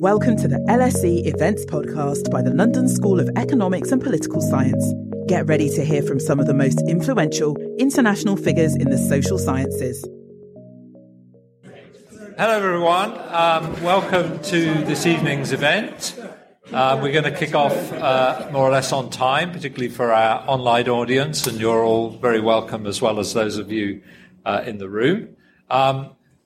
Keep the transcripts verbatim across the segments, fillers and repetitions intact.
Welcome to the L S E Events Podcast by the London School of Economics and Political Science. Get ready to hear from some of the most influential international figures in the social sciences. Hello everyone, um, welcome to this evening's event. Uh, we're going to kick off uh, more or less on time, particularly for our online audience, and you're all very welcome as well as those of you uh, in the room. Um,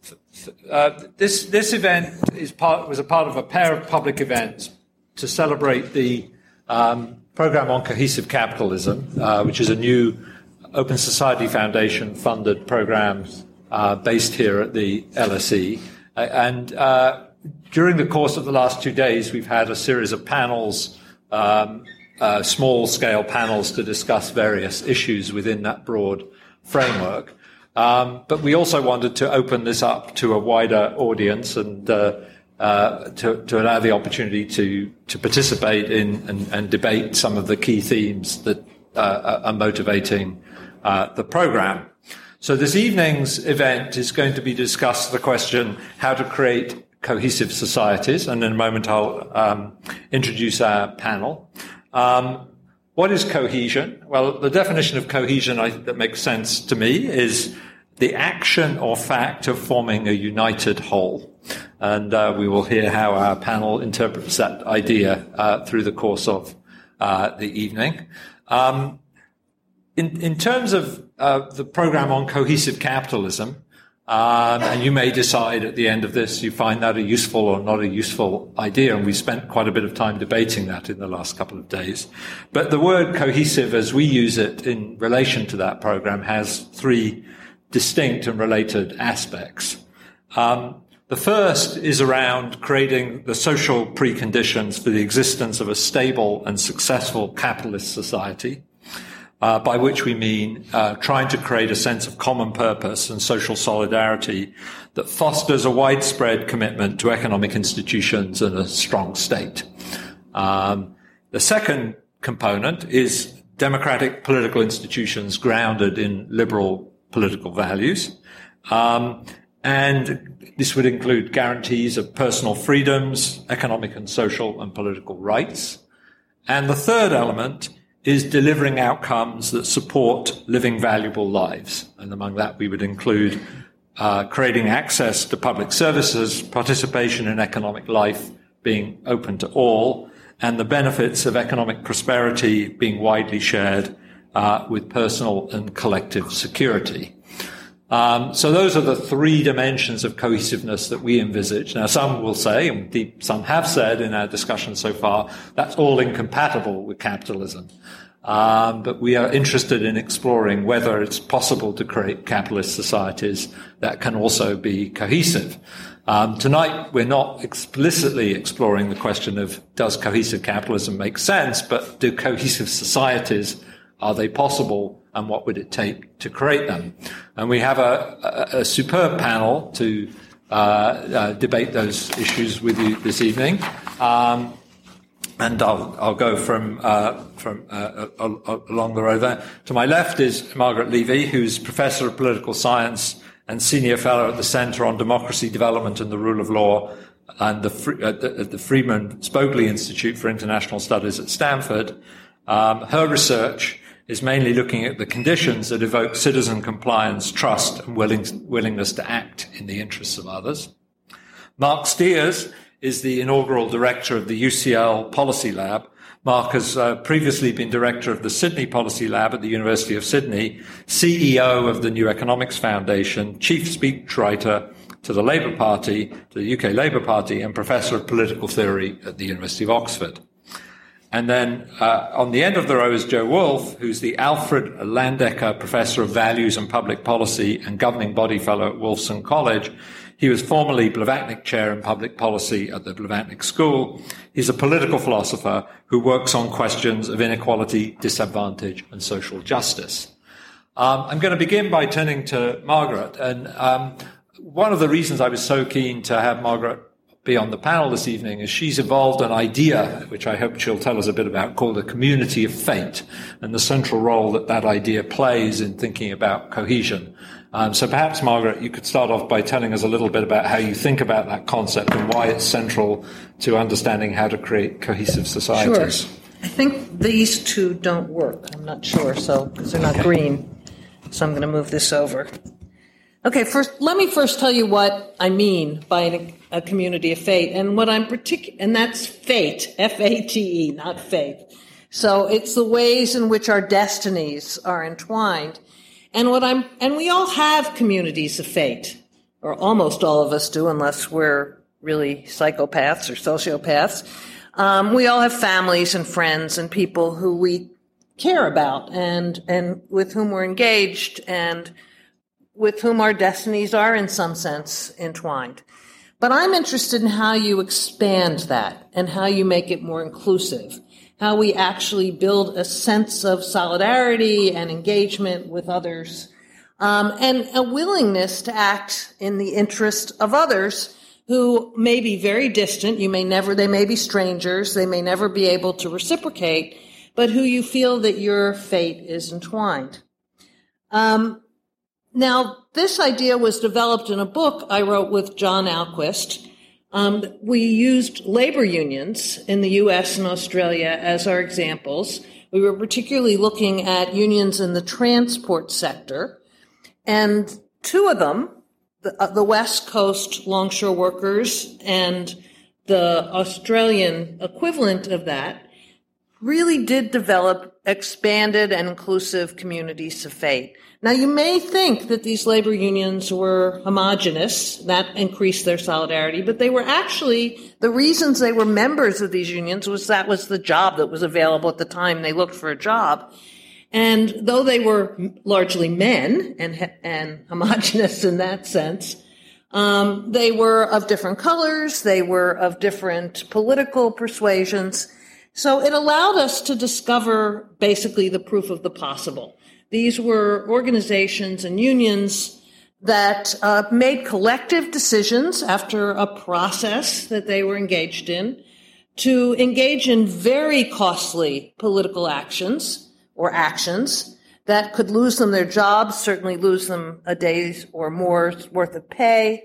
Uh, this this event is part was a part of a pair of public events to celebrate the um, program on cohesive capitalism, uh, which is a new Open Society Foundation funded program uh, based here at the L S E. Uh, and uh, during the course of the last two days, we've had a series of panels, um, uh, small scale panels to discuss various issues within that broad framework. Um, but we also wanted to open this up to a wider audience and uh, uh, to, to allow the opportunity to, to participate in and, and debate some of the key themes that uh, are motivating uh, the program. So this evening's event is going to be discussed the question how to create cohesive societies, and in a moment I'll um, introduce our panel. Um, What is cohesion? Well, the definition of cohesion I, that makes sense to me is the action or fact of forming a united whole. And uh, we will hear how our panel interprets that idea uh, through the course of uh, the evening. Um, in, in terms of uh, the program on cohesive capitalism, Um, and you may decide at the end of this you find that a useful or not a useful idea, and we spent quite a bit of time debating that in the last couple of days. But the word cohesive, as we use it in relation to that program, has three distinct and related aspects. Um, the first is around creating the social preconditions for the existence of a stable and successful capitalist society. Uh, by which we mean uh, trying to create a sense of common purpose and social solidarity that fosters a widespread commitment to economic institutions and a strong state. Um, the second component is democratic political institutions grounded in liberal political values. Um, and this would include guarantees of personal freedoms, economic and social and political rights. And the third element is delivering outcomes that support living valuable lives. And among that, we would include uh, creating access to public services, participation in economic life being open to all, and the benefits of economic prosperity being widely shared uh, with personal and collective security. Um, so those are the three dimensions of cohesiveness that we envisage. Now, some will say, and deep, some have said in our discussion so far, that's all incompatible with capitalism. Um, but we are interested in exploring whether it's possible to create capitalist societies that can also be cohesive. Um, tonight, we're not explicitly exploring the question of does cohesive capitalism make sense, but do cohesive societies, are they possible? And what would it take to create them? And we have a, a, a superb panel to uh, uh, debate those issues with you this evening. Um, and I'll, I'll go from uh, from uh, uh, along the row there. To my left is Margaret Levy, who's Professor of Political Science and Senior Fellow at the Center on Democracy, Development and the Rule of Law and the, at the, at the Freeman Spogli Institute for International Studies at Stanford. Um, her research is mainly looking at the conditions that evoke citizen compliance, trust, and willing, willingness to act in the interests of others. Mark Steers is the inaugural director of the U C L Policy Lab. Mark has uh, previously been director of the Sydney Policy Lab at the University of Sydney, C E O of the New Economics Foundation, chief speechwriter to the Labour Party, to the U K Labour Party, and professor of political theory at the University of Oxford. And then uh, on the end of the row is Joe Wolfe, who's the Alfred Landecker Professor of Values and Public Policy and Governing Body Fellow at Wolfson College. He was formerly Blavatnik Chair in Public Policy at the Blavatnik School. He's a political philosopher who works on questions of inequality, disadvantage, and social justice. Um, I'm going to begin by turning to Margaret. And um, one of the reasons I was so keen to have Margaret be on the panel this evening is she's evolved an idea, which I hope she'll tell us a bit about, called a community of fate, and the central role that that idea plays in thinking about cohesion. Um, so perhaps, Margaret, you could start off by telling us a little bit about how you think about that concept and why it's central to understanding how to create cohesive societies. Sure. I think these two don't work. I'm not sure, so because they're not okay. green. So I'm going to move this over. Okay, first, let me first tell you what I mean by a, a community of fate, and what I'm particular, and that's fate, F A T E, not faith. So it's the ways in which our destinies are entwined. And what I'm, and we all have communities of fate, or almost all of us do, unless we're really psychopaths or sociopaths. Um, we all have families and friends and people who we care about and, and with whom we're engaged and with whom our destinies are in some sense entwined. But I'm interested in how you expand that and how you make it more inclusive, how we actually build a sense of solidarity and engagement with others, um, and a willingness to act in the interest of others who may be very distant. You may never, they may be strangers. They may never be able to reciprocate, but who you feel that your fate is entwined. Um, now, this idea was developed in a book I wrote with John Alquist. Um, we used labor unions in the U S and Australia as our examples. We were particularly looking at unions in the transport sector, and two of them, the, uh, the West Coast longshore workers and the Australian equivalent of that, really did develop expanded and inclusive communities of fate. Now, you may think that these labor unions were homogenous, that increased their solidarity, but they were actually, the reasons they were members of these unions was that was the job that was available at the time they looked for a job. And though they were largely men and, and homogenous in that sense, um, they were of different colors, they were of different political persuasions. So it allowed us to discover basically the proof of the possible. These were organizations and unions that uh, made collective decisions after a process that they were engaged in to engage in very costly political actions or actions that could lose them their jobs, certainly lose them a day's or more's worth of pay,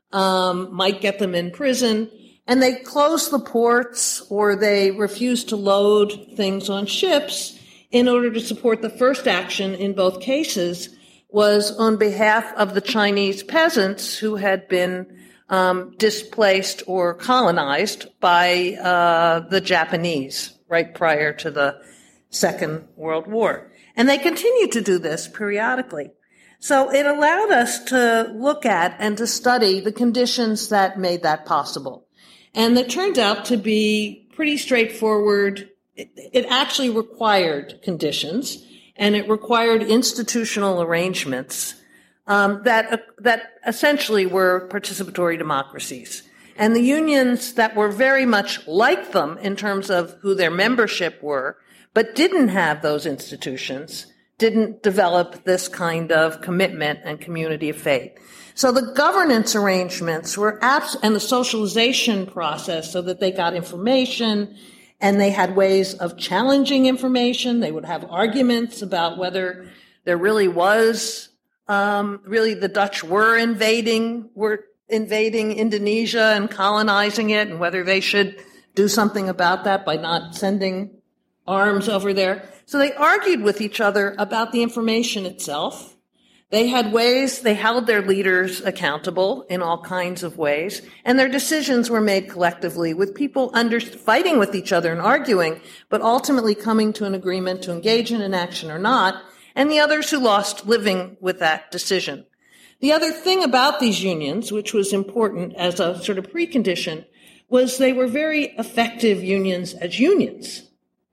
um, might get them in prison. And they closed the ports or they refused to load things on ships in order to support the first action in both cases was on behalf of the Chinese peasants who had been um, displaced or colonized by uh, the Japanese right prior to the Second World War. And they continued to do this periodically. So it allowed us to look at and to study the conditions that made that possible. And it turned out to be pretty straightforward. It, it actually required conditions, and it required institutional arrangements um, that uh, that essentially were participatory democracies. And the unions that were very much like them in terms of who their membership were, but didn't have those institutions, didn't develop this kind of commitment and community of faith. So the governance arrangements were abs- and the socialization process so that they got information and they had ways of challenging information. They would have arguments about whether there really was, um, really the Dutch were invading, were invading Indonesia and colonizing it, and whether they should do something about that by not sending arms over there. So they argued with each other about the information itself. They had ways, they held their leaders accountable in all kinds of ways, and their decisions were made collectively with people under, fighting with each other and arguing, but ultimately coming to an agreement to engage in an action or not, and the others who lost living with that decision. The other thing about these unions, which was important as a sort of precondition, was they were very effective unions as unions,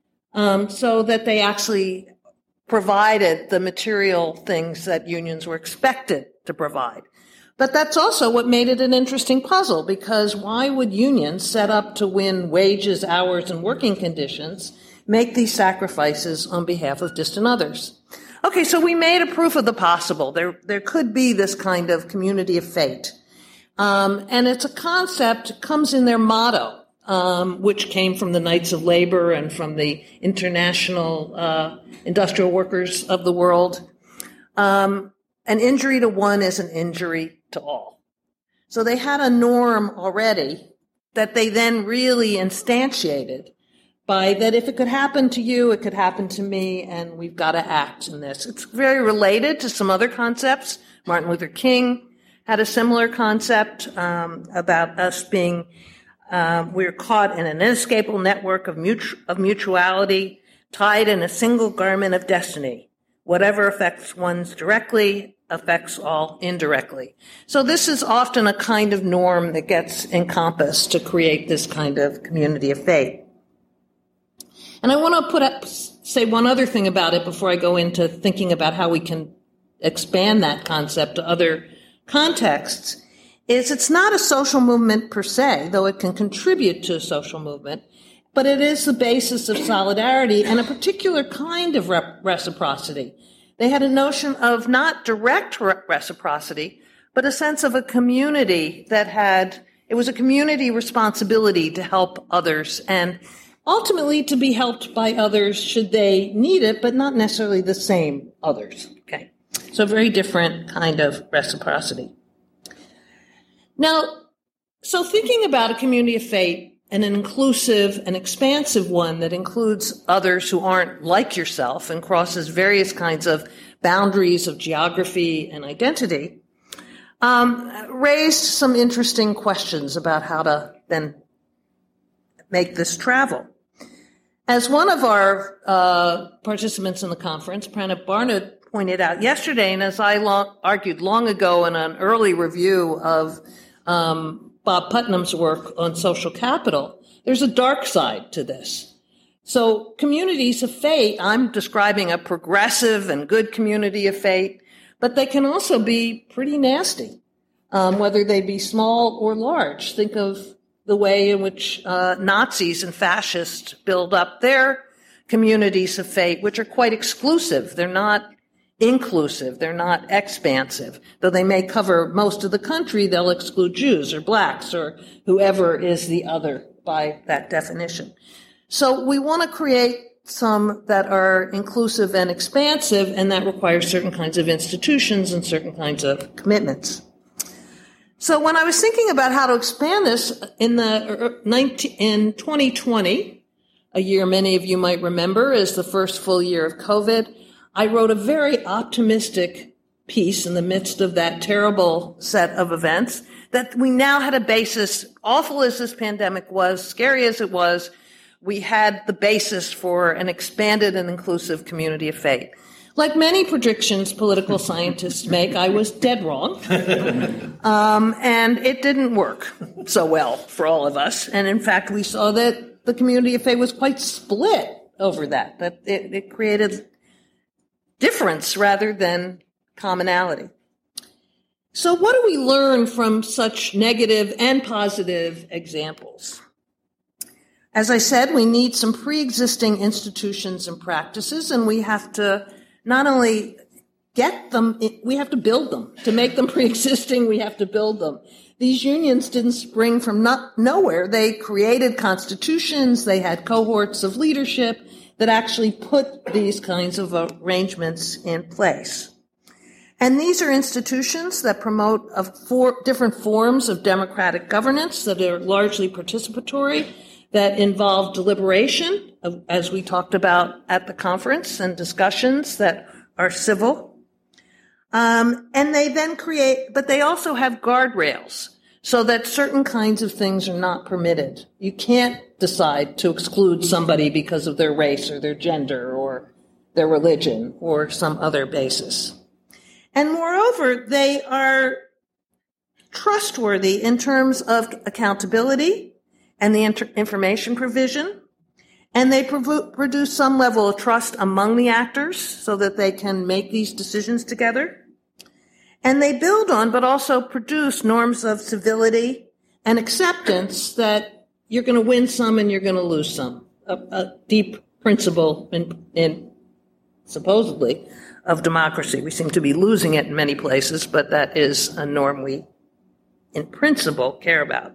um, so that they actually provided the material things that unions were expected to provide. But that's also what made it an interesting puzzle, because why would unions set up to win wages, hours, and working conditions make these sacrifices on behalf of distant others? Okay, so we made a proof of the possible. There, there could be this kind of community of fate. Um, and it's a concept, it comes in their motto, Um, which came from the Knights of Labor and from the international uh, industrial workers of the world. Um, an injury to one is an injury to all. So they had a norm already that they then really instantiated by that if it could happen to you, it could happen to me, and we've got to act in this. It's very related to some other concepts. Martin Luther King had a similar concept um, about us being, um, we're caught in an inescapable network of, mutu- of mutuality, tied in a single garment of destiny. Whatever affects one's directly affects all indirectly. So this is often a kind of norm that gets encompassed to create this kind of community of faith. And I want to put up, say one other thing about it before I go into thinking about how we can expand that concept to other contexts, is it's not a social movement per se, though it can contribute to a social movement, but it is the basis of solidarity and a particular kind of rep- reciprocity. They had a notion of not direct re- reciprocity, but a sense of a community that had, it was a community responsibility to help others and ultimately to be helped by others should they need it, but not necessarily the same others. Okay. So a very different kind of reciprocity. Now, so thinking about a community of faith and an inclusive and expansive one that includes others who aren't like yourself and crosses various kinds of boundaries of geography and identity, um, raised some interesting questions about how to then make this travel. As one of our uh, participants in the conference, Pranab Barnard, pointed out yesterday, and as I long, argued long ago in an early review of um, Bob Putnam's work on social capital, there's a dark side to this. So communities of faith, I'm describing a progressive and good community of faith, but they can also be pretty nasty, um, whether they be small or large. Think of the way in which uh, Nazis and fascists build up their communities of faith, which are quite exclusive. They're not inclusive. They're not expansive. Though they may cover most of the country, they'll exclude Jews or blacks or whoever is the other by that definition. So we want to create some that are inclusive and expansive, and that requires certain kinds of institutions and certain kinds of commitments. So when I was thinking about how to expand this in the in twenty twenty, a year many of you might remember as the first full year of COVID, I wrote a very optimistic piece in the midst of that terrible set of events that we now had a basis, awful as this pandemic was, scary as it was, we had the basis for an expanded and inclusive community of faith. Like many predictions political scientists make, I was dead wrong. um, and it didn't work so well for all of us. And in fact, we saw that the community of faith was quite split over that, that it, it created difference rather than commonality. So what do we learn from such negative and positive examples? As I said, we need some pre-existing institutions and practices, and we have to not only get them, we have to build them. To make them pre-existing, we have to build them. These unions didn't spring from not, nowhere. They created constitutions, they had cohorts of leadership that actually put these kinds of arrangements in place. And these are institutions that promote a four different forms of democratic governance that are largely participatory, that involve deliberation, as we talked about at the conference, and discussions that are civil. Um, and they then create, but they also have guardrails so that certain kinds of things are not permitted. You can't decide to exclude somebody because of their race or their gender or their religion or some other basis. And moreover, they are trustworthy in terms of accountability and the inter- information provision, and they prov- produce some level of trust among the actors so that they can make these decisions together. And they build on, but also produce norms of civility and acceptance that you're going to win some and you're going to lose some. A, a deep principle in, in supposedly of democracy. We seem to be losing it in many places, but that is a norm we, in principle, care about.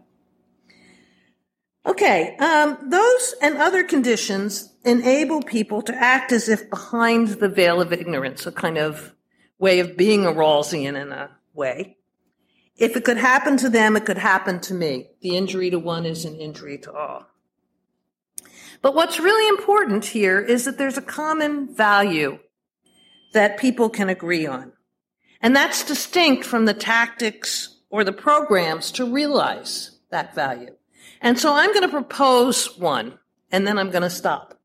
Okay, um, those and other conditions enable people to act as if behind the veil of ignorance, a kind of way of being a Rawlsian in a way. If it could happen to them, it could happen to me. The injury to one is an injury to all. But what's really important here is that there's a common value that people can agree on. And that's distinct from the tactics or the programs to realize that value. And so I'm going to propose one, and then I'm going to stop.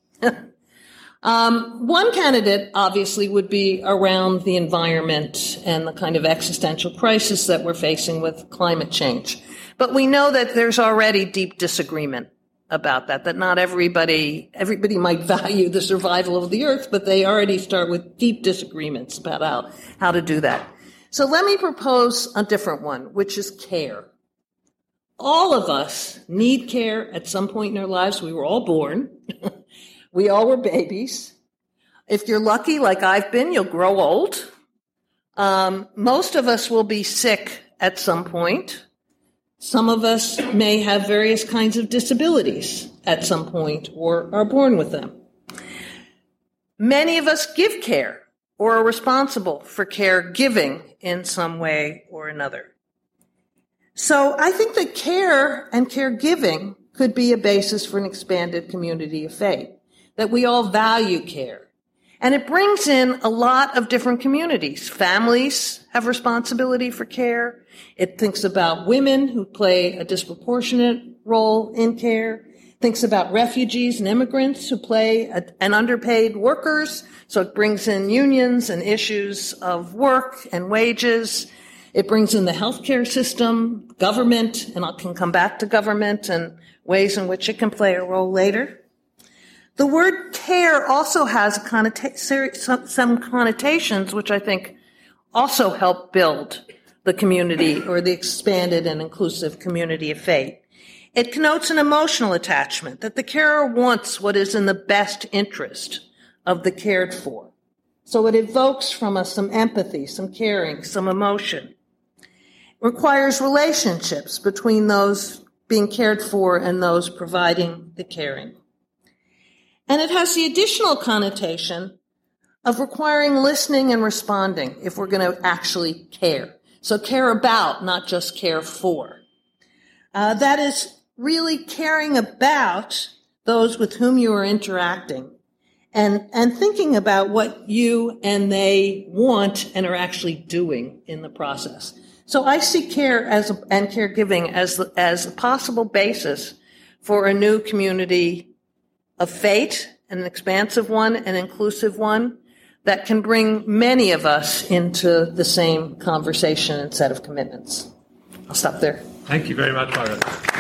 um, one candidate, obviously, would be around the environment and the kind of existential crisis that we're facing with climate change. But we know that there's already deep disagreement about that, that not everybody, everybody might value the survival of the earth, but they already start with deep disagreements about how, how to do that. So let me propose a different one, which is care. All of us need care at some point in our lives. We were all born. We all were babies. If you're lucky, like I've been, you'll grow old. Um, most of us will be sick at some point. Some of us may have various kinds of disabilities at some point or are born with them. Many of us give care or are responsible for caregiving in some way or another. So I think that care and caregiving could be a basis for an expanded community of faith, that we all value care. And it brings in a lot of different communities. Families have responsibility for care. It thinks about women who play a disproportionate role in care. It thinks about refugees and immigrants who play a, and underpaid workers. So it brings in unions and issues of work and wages. It brings in the healthcare system, government, and I can come back to government and ways in which it can play a role later. The word care also has a connota- some connotations which I think also help build the community or the expanded and inclusive community of faith. It connotes an emotional attachment, that the carer wants what is in the best interest of the cared for. So it evokes from us some empathy, some caring, some emotion. Requires relationships between those being cared for and those providing the caring. And it has the additional connotation of requiring listening and responding if we're going to actually care. So care about, not just care for. Uh, that is really caring about those with whom you are interacting and, and thinking about what you and they want and are actually doing in the process. So I see care as a, and caregiving as as a possible basis for a new community of faith, an expansive one, an inclusive one that can bring many of us into the same conversation and set of commitments. I'll stop there. Thank you very much, Margaret.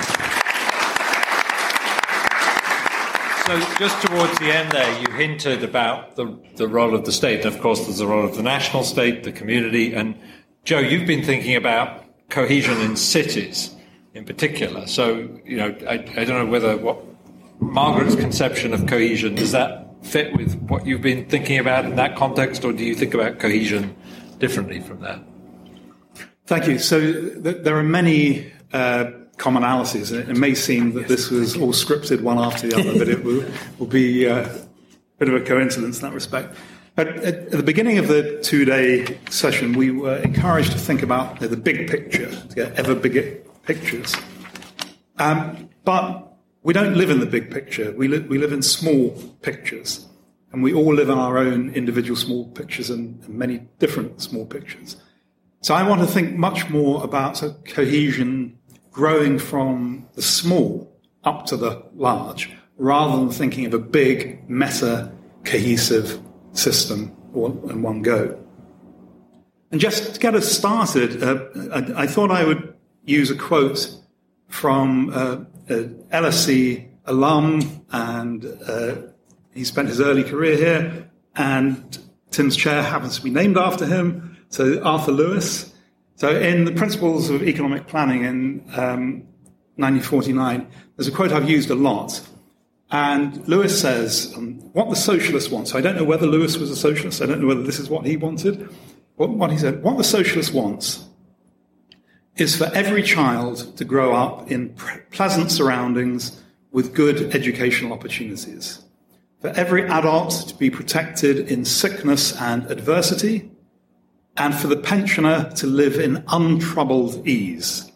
So just towards the end there, you hinted about the, the role of the state. Of course, there's the role of the national state, the community, and Joe, you've been thinking about cohesion in cities in particular. So, you know, I, I don't know whether what Margaret's conception of cohesion, does that fit with what you've been thinking about in that context, or do you think about cohesion differently from that? Thank you. So th- there are many uh, commonalities. It may seem that this was all scripted one after the other, but it will, will be uh, a bit of a coincidence in that respect. At, at the beginning of the two-day session, we were encouraged to think about the big picture, to get ever bigger pictures. Um, but we don't live in the big picture. We, li- we live in small pictures. And we all live in our own individual small pictures and, and many different small pictures. So I want to think much more about so cohesion growing from the small up to the large, rather than thinking of a big, meta-cohesive system all in one go. And just to get us started, uh, I, I thought I would use a quote from uh, an L S E alum, and uh, he spent his early career here, and Tim's chair happens to be named after him, so Arthur Lewis. So in the Principles of Economic Planning in um, nineteen forty-nine, there's a quote I've used a lot. And Lewis says, um, what the socialists want. So I don't know whether Lewis was a socialist. I don't know whether this is what he wanted. What, what he said, what the socialist wants is for every child to grow up in pre- pleasant surroundings with good educational opportunities. For every adult to be protected in sickness and adversity. and for the pensioner to live in untroubled ease.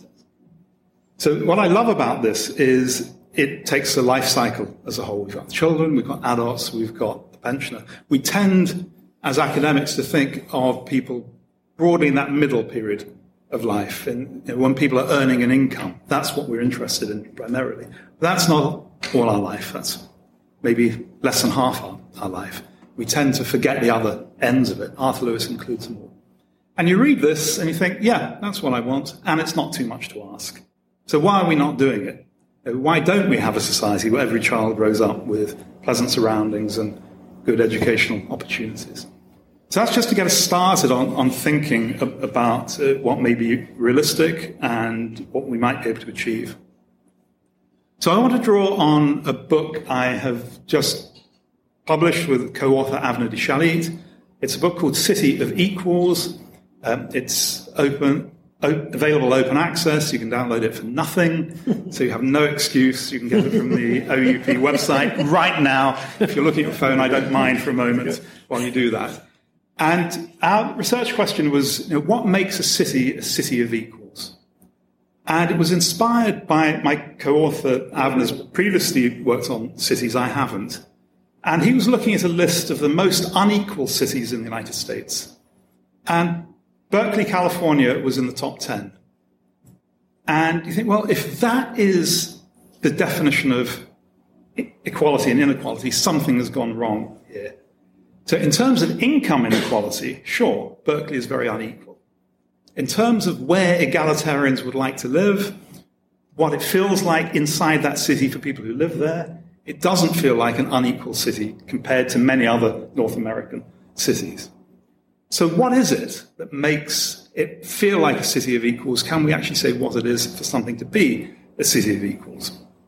So what I love about this is it takes the life cycle as a whole. We've got children, we've got adults, we've got the pensioner. We tend, as academics, to think of people broadly in that middle period of life, and you know, when people are earning an income. That's what we're interested in primarily. But that's not all our life. That's maybe less than half our, our life. We tend to forget the other ends of it. Arthur Lewis includes them all. And you read this and you think, yeah, that's what I want, and it's not too much to ask. So why are we not doing it? Why don't we have a society where every child grows up with pleasant surroundings and good educational opportunities? So that's just to get us started on, on thinking about uh, what may be realistic and what we might be able to achieve. So I want to draw on a book I have just published with co-author Avner de Shalit. It's a book called City of Equals. Um, it's open, o- available open access. You can download it for nothing, so you have no excuse. You can get it from the O U P website right now. If you're looking at your phone, I don't mind for a moment while you do that. And our research question was, you know, what makes a city a city of equals? And it was inspired by my co-author, Avner's previously worked on cities, I haven't. And he was looking at a list of the most unequal cities in the United States. And Berkeley, California was in the top ten. And you think, well, if that is the definition of equality and inequality, something has gone wrong here. So in terms of income inequality, sure, Berkeley is very unequal. In terms of where egalitarians would like to live, what it feels like inside that city for people who live there, it doesn't feel like an unequal city compared to many other North American cities. So what is it that makes it feel like a city of equals? Can we actually say what it is for something to be a city of equals?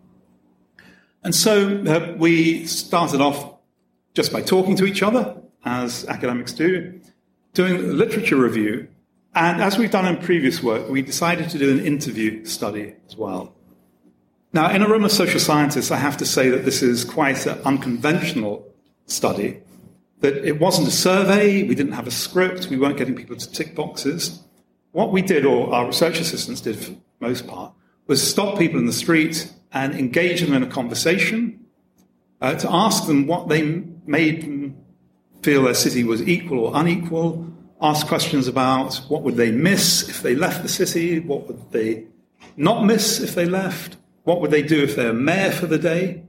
And so uh, we started off just by talking to each other, as academics do, doing a literature review. And as we've done in previous work, we decided to do an interview study as well. Now, in a room of social scientists, I have to say that this is quite an unconventional study, that it wasn't a survey, we didn't have a script, we weren't getting people to tick boxes. What we did, or our research assistants did for the most part, was stop people in the street and engage them in a conversation, uh, to ask them what they made them feel their city was equal or unequal, ask questions about what would they miss if they left the city, what would they not miss if they left, what would they do if they were mayor for the day.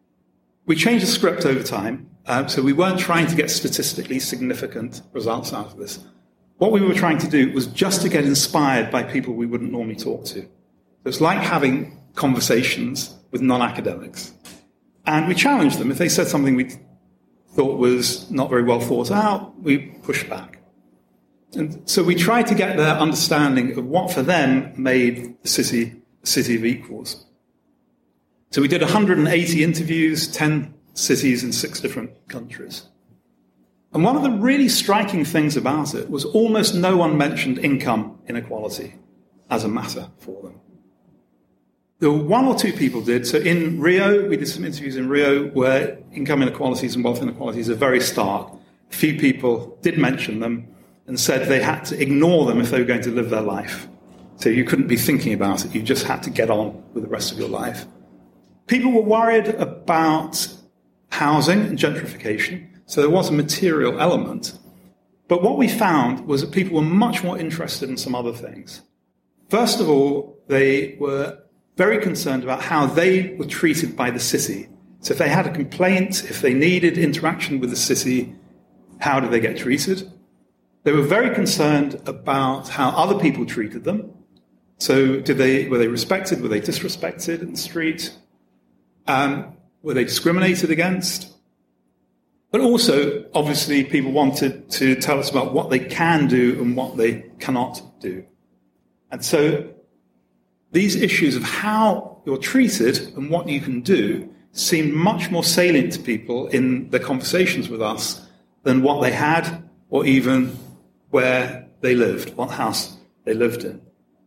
We changed the script over time, uh, so we weren't trying to get statistically significant results out of this. What we were trying to do was just to get inspired by people we wouldn't normally talk to. So it's like having conversations with non-academics. And we challenged them. If they said something we thought was not very well thought out, we pushed back. And so we tried to get their understanding of what for them made the city a city of equals. So we did one hundred eighty interviews, ten cities in six different countries. And one of the really striking things about it was almost no one mentioned income inequality as a matter for them. There were one or two people did. So in Rio, we did some interviews in Rio where income inequalities and wealth inequalities are very stark. A few people did mention them and said they had to ignore them if they were going to live their life. So you couldn't be thinking about it. You just had to get on with the rest of your life. People were worried about housing and gentrification. So there was a material element. But what we found was that people were much more interested in some other things. First of all, they were very concerned about how they were treated by the city. So if they had a complaint, if they needed interaction with the city, how did they get treated? They were very concerned about how other people treated them. So did they, were they respected? Were they disrespected in the street? Um, were they discriminated against? But also, obviously, people wanted to tell us about what they can do and what they cannot do. And so these issues of how you're treated and what you can do seemed much more salient to people in their conversations with us than what they had or even where they lived, what house they lived in.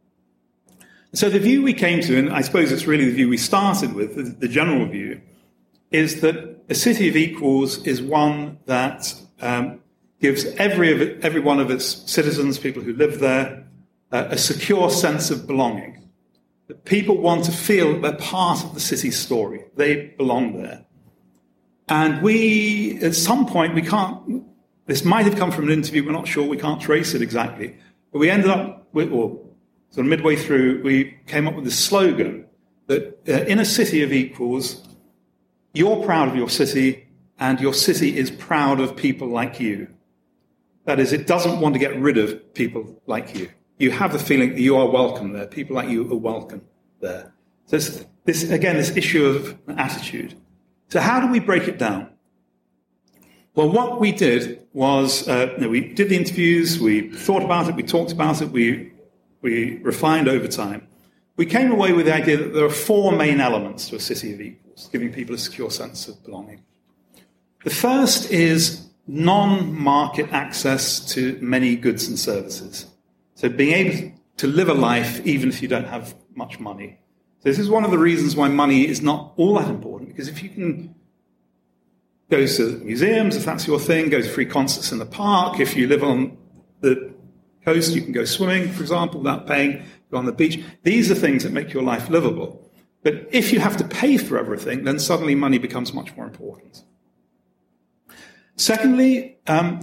So the view we came to, and I suppose it's really the view we started with, the, the general view, is that a city of equals is one that um, gives every, of it, every one of its citizens, people who live there, uh, a secure sense of belonging. That people want to feel that they're part of the city's story. They belong there. And we, at some point, we can't, this might have come from an interview, we're not sure, we can't trace it exactly. But we ended up, with, or sort of midway through, we came up with this slogan that uh, in a city of equals, you're proud of your city, and your city is proud of people like you. That is, it doesn't want to get rid of people like you. You have the feeling that you are welcome there. People like you are welcome there. So it's this, again, this issue of attitude. So how do we break it down? Well, what we did was, uh, you know, we did the interviews, we thought about it, we talked about it, we, we refined over time. We came away with the idea that there are four main elements to a city of equals, giving people a secure sense of belonging. The first is non-market access to many goods and services. So being able to live a life even if you don't have much money. So this is one of the reasons why money is not all that important, because if you can go to museums, if that's your thing, go to free concerts in the park, if you live on the coast, you can go swimming, for example, without paying, go on the beach. These are things that make your life livable. But if you have to pay for everything, then suddenly money becomes much more important. Secondly, um,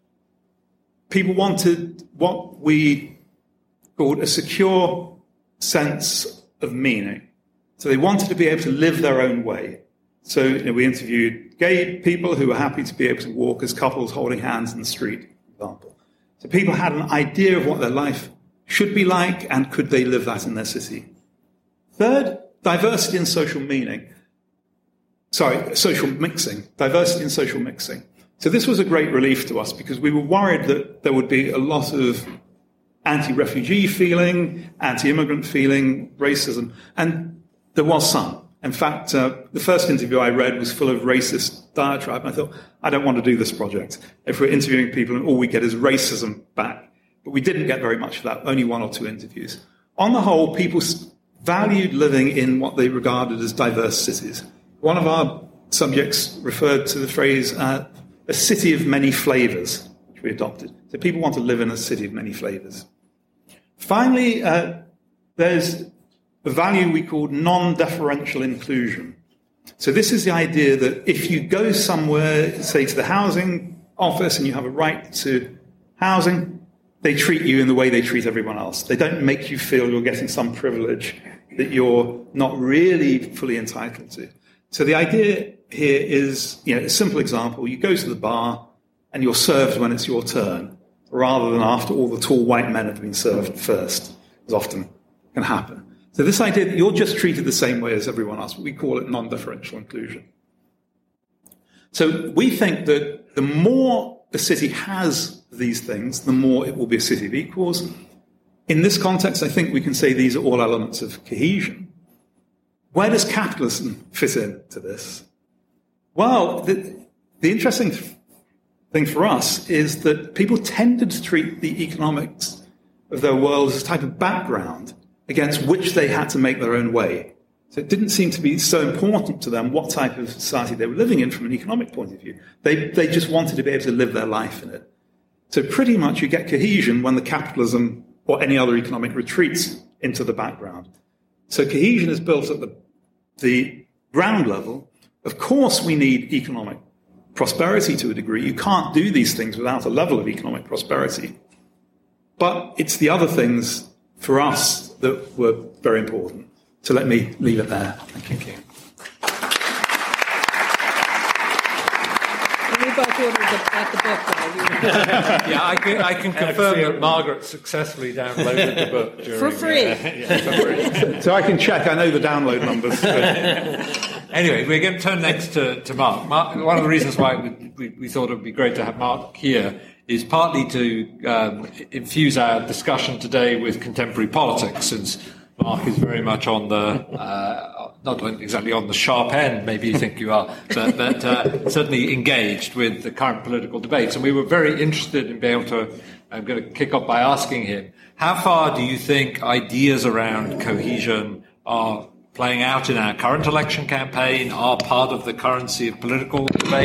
people wanted what we called a secure sense of meaning. So they wanted to be able to live their own way. So you know, we interviewed gay people who were happy to be able to walk as couples holding hands in the street, for example. So people had an idea of what their life should be like, and could they live that in their city. Third, diversity and social meaning. Sorry, social mixing. Diversity and social mixing. So this was a great relief to us because we were worried that there would be a lot of anti-refugee feeling, anti-immigrant feeling, racism, and there was some. In fact, uh, the first interview I read was full of racist diatribe, and I thought, I don't want to do this project if we're interviewing people and all we get is racism back. But we didn't get very much of that, only one or two interviews. On the whole, people valued living in what they regarded as diverse cities. One of our subjects referred to the phrase, uh, a city of many flavors, which we adopted. So people want to live in a city of many flavors. Finally, uh, there's a value we call non-deferential inclusion. So this is the idea that if you go somewhere, say to the housing office, and you have a right to housing, they treat you in the way they treat everyone else. They don't make you feel you're getting some privilege that you're not really fully entitled to. So the idea here is, you know, a simple example. You go to the bar and you're served when it's your turn, rather than after all the tall white men have been served first, as often can happen. So this idea that you're just treated the same way as everyone else, we call it non-differential inclusion. So we think that the more a city has these things, the more it will be a city of equals. In this context, I think we can say these are all elements of cohesion. Where does capitalism fit into this? Well, the, the interesting th- thing for us is that people tended to treat the economics of their world as a type of background against which they had to make their own way. So it didn't seem to be so important to them what type of society they were living in from an economic point of view. They, they just wanted to be able to live their life in it. So pretty much you get cohesion when the capitalism or any other economic retreats into the background. So cohesion is built at the, the ground level. Of course, we need economic prosperity to a degree. You can't do these things without a level of economic prosperity. But it's the other things for us that were very important. So let me leave it there. Thank you. We both ordered the, at the book, though. Yeah, I can, I can confirm that Margaret successfully downloaded the book during, For free. Uh, yeah, for free. So I can check. I know the download numbers. Anyway, we're going to turn next to, to Mark. Mark. One of the reasons why we, we, we thought it would be great to have Mark here is partly to um, infuse our discussion today with contemporary politics, since Mark is very much on the, uh, not exactly on the sharp end, maybe you think you are, but, but uh, certainly engaged with the current political debates. And we were very interested in being able to, I'm going to kick off by asking him, how far do you think ideas around cohesion are playing out in our current election campaign, are part of the currency of political debate?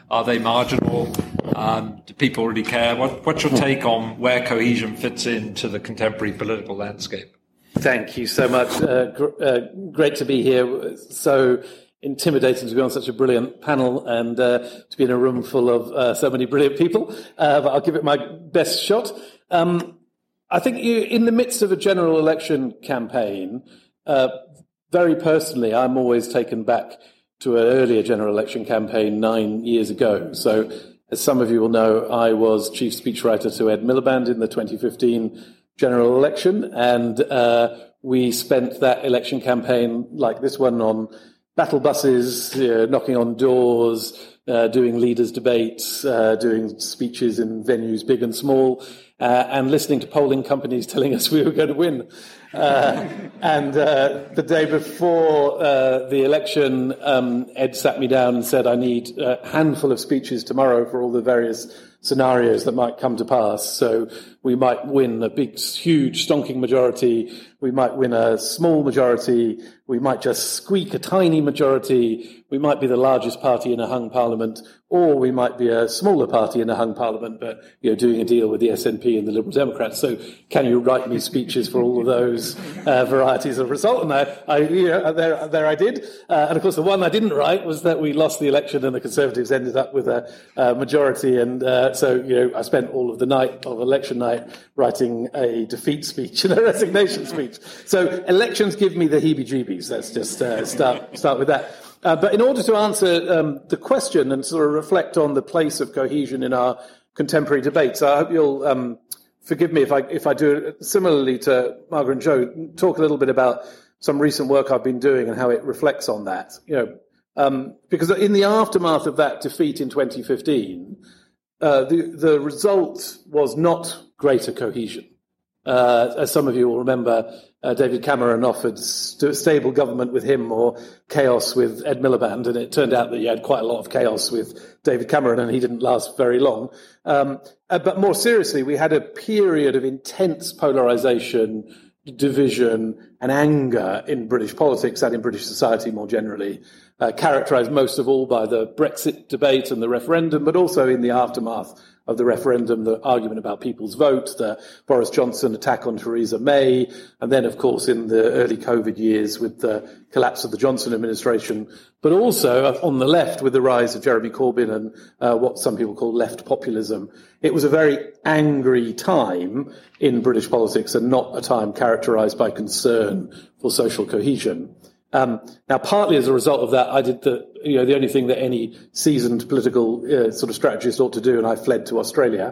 Are they marginal? Um, do people really care? What, what's your take on where cohesion fits into the contemporary political landscape? Thank you so much. Uh, gr- uh, great to be here. So intimidating to be on such a brilliant panel and uh, to be in a room full of uh, so many brilliant people. Uh, but I'll give it my best shot. Um, I think you, in the midst of a general election campaign, uh, very personally, I'm always taken back to an earlier general election campaign nine years ago. So, as some of you will know, I was chief speechwriter to Ed Miliband in the twenty fifteen general election, and uh, we spent that election campaign like this one on battle buses, uh, knocking on doors, uh, doing leaders' debates, uh, doing speeches in venues big and small, uh, and listening to polling companies telling us we were going to win. Uh, and uh, the day before uh, the election, um, Ed sat me down and said, I need a handful of speeches tomorrow for all the various scenarios that might come to pass. So we might win a big, huge, stonking majority. We might win a small majority. We might just squeak a tiny majority. We might be the largest party in a hung parliament, or we might be a smaller party in a hung parliament, but you know, doing a deal with the S N P and the Liberal Democrats. So can you write me speeches for all of those uh, varieties of result? And I, I you know, there, there I did. Uh, and of course, the one I didn't write was that we lost the election and the Conservatives ended up with a, a majority. And uh, so, you know, I spent all of the night of election night writing a defeat speech and a resignation speech. So elections give me the heebie-jeebies. Let's just uh, start start with that. Uh, but in order to answer um, the question and sort of reflect on the place of cohesion in our contemporary debates, I hope you'll um, forgive me if I if I do it similarly to Margaret and Joe, talk a little bit about some recent work I've been doing and how it reflects on that. You know, um, because in the aftermath of that defeat in twenty fifteen, uh, the the result was not greater cohesion. Uh, as some of you will remember, uh, David Cameron offered st- stable government with him or chaos with Ed Miliband, and it turned out that you had quite a lot of chaos with David Cameron, and he didn't last very long. Um, uh, but more seriously, we had a period of intense polarisation, division, and anger in British politics and in British society more generally, uh, characterised most of all by the Brexit debate and the referendum, but also in the aftermath of the referendum, the argument about people's vote, the Boris Johnson attack on Theresa May, and then, of course, in the early COVID years with the collapse of the Johnson administration, but also on the left with the rise of Jeremy Corbyn and uh, what some people call left populism. It was a very angry time in British politics and not a time characterised by concern for social cohesion. Um, now, partly as a result of that, I did the, you know, the only thing that any seasoned political uh, sort of strategist ought to do, and I fled to Australia.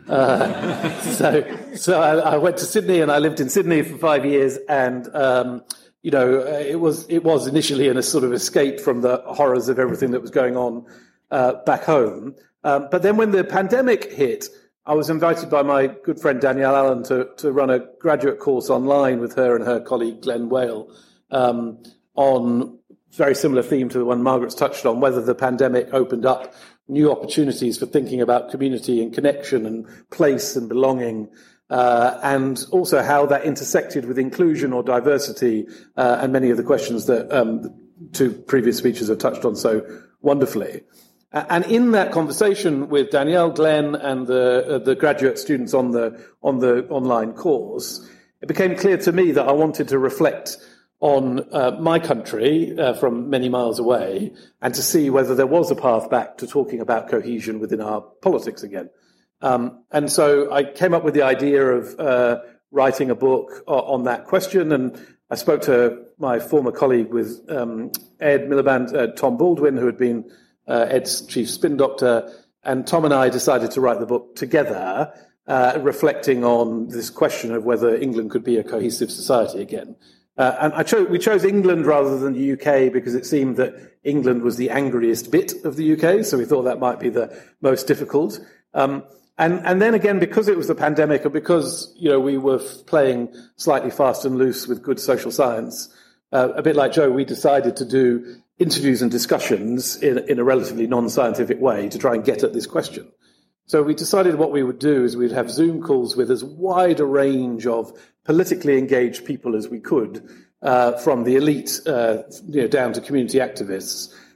Uh, so, so I, I went to Sydney, and I lived in Sydney for five years. And um, you know, it was it was initially in a sort of escape from the horrors of everything that was going on uh, back home. Um, but then, when the pandemic hit, I was invited by my good friend Danielle Allen to to run a graduate course online with her and her colleague Glenn Whale. Um, on very similar theme to the one Margaret's touched on, whether the pandemic opened up new opportunities for thinking about community and connection and place and belonging, uh, and also how that intersected with inclusion or diversity, uh, and many of the questions that um, the two previous speeches have touched on so wonderfully. And in that conversation with Danielle, Glenn, and the uh, the graduate students on the on the online course, it became clear to me that I wanted to reflect on uh, my country uh, from many miles away, and to see whether there was a path back to talking about cohesion within our politics again. Um, and so I came up with the idea of uh, writing a book on that question, and I spoke to my former colleague with um, Ed Miliband, uh, Tom Baldwin, who had been uh, Ed's chief spin doctor, and Tom and I decided to write the book together, uh, reflecting on this question of whether England could be a cohesive society again. Uh, and I cho- we chose England rather than the U K because it seemed that England was the angriest bit of the U K, so we thought that might be the most difficult. Um, and, and then again, because it was the pandemic, and because you know we were f- playing slightly fast and loose with good social science, uh, a bit like Joe, we decided to do interviews and discussions in, in a relatively non-scientific way to try and get at this question. So we decided what we would do is we'd have Zoom calls with as wide a range of politically engaged people as we could, uh, from the elite uh, you know, down to community activists,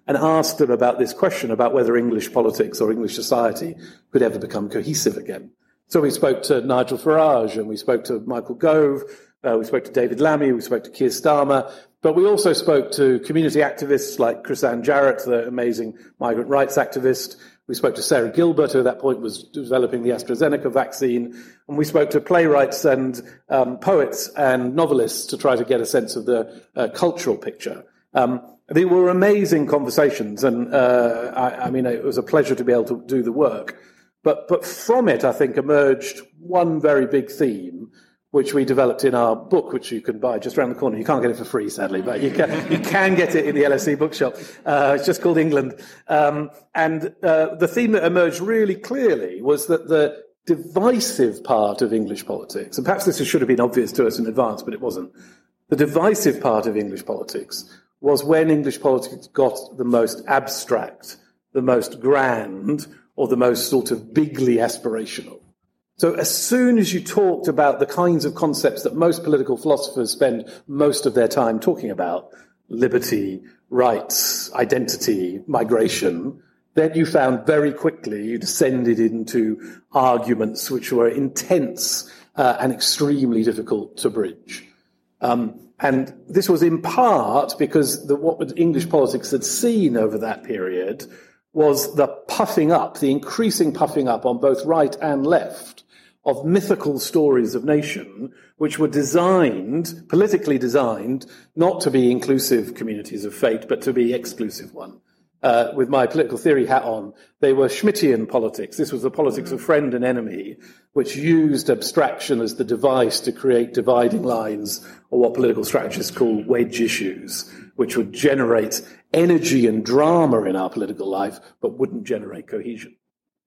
and asked them about this question about whether English politics or English society could ever become cohesive again. So we spoke to Nigel Farage, and we spoke to Michael Gove, uh, we spoke to David Lammy, we spoke to Keir Starmer, but we also spoke to community activists like Chris-Anne Jarrett, the amazing migrant rights activist. We spoke to Sarah Gilbert, who at that point was developing the AstraZeneca vaccine. And we spoke to playwrights and um, poets and novelists to try to get a sense of the uh, cultural picture. Um, they were amazing conversations, and uh, I, I mean, it was a pleasure to be able to do the work. But, but from it, I think, emerged one very big theme, which we developed in our book, which you can buy just around the corner. You can't get it for free, sadly, but you can, you can get it in the L S E bookshop. Uh, it's just called England. Um, and uh, the theme that emerged really clearly was that the divisive part of English politics, and perhaps this should have been obvious to us in advance, but it wasn't. The divisive part of English politics was when English politics got the most abstract, the most grand, or the most sort of bigly aspirational. So as soon as you talked about the kinds of concepts that most political philosophers spend most of their time talking about, liberty, rights, identity, migration, then you found very quickly you descended into arguments which were intense uh, and extremely difficult to bridge. Um, and this was in part because the, what English politics had seen over that period was the puffing up, the increasing puffing up on both right and left of mythical stories of nation, which were designed, politically designed, not to be inclusive communities of fate, but to be exclusive one. Uh, with my political theory hat on, they were Schmittian politics. This was the politics of friend and enemy, which used abstraction as the device to create dividing lines, or what political strategists call wedge issues, which would generate energy and drama in our political life, but wouldn't generate cohesion.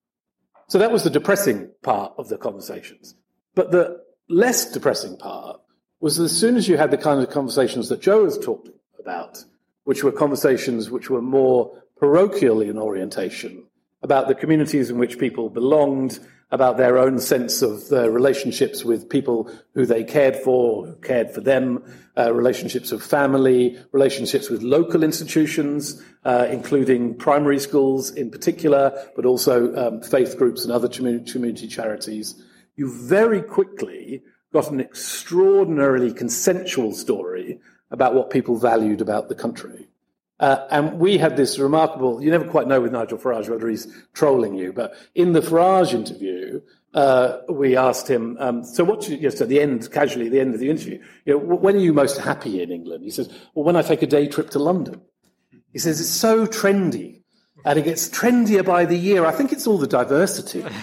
So that was the depressing part of the conversations. But the less depressing part was that as soon as you had the kind of conversations that Joe has talked about, which were conversations which were more parochial in orientation, about the communities in which people belonged, about their own sense of their relationships with people who they cared for, who cared for them, uh, relationships of family, relationships with local institutions, uh, including primary schools in particular, but also um, faith groups and other community, community charities. You very quickly got an extraordinarily consensual story about what people valued about the country. Uh, and we had this remarkable, you never quite know with Nigel Farage whether he's trolling you, but in the Farage interview, uh, we asked him, um, so what, you, just at the end, casually at the end of the interview, you know, when are you most happy in England? He says, well, when I take a day trip to London. He says, it's so trendy, and it gets trendier by the year. I think it's all the diversity. uh,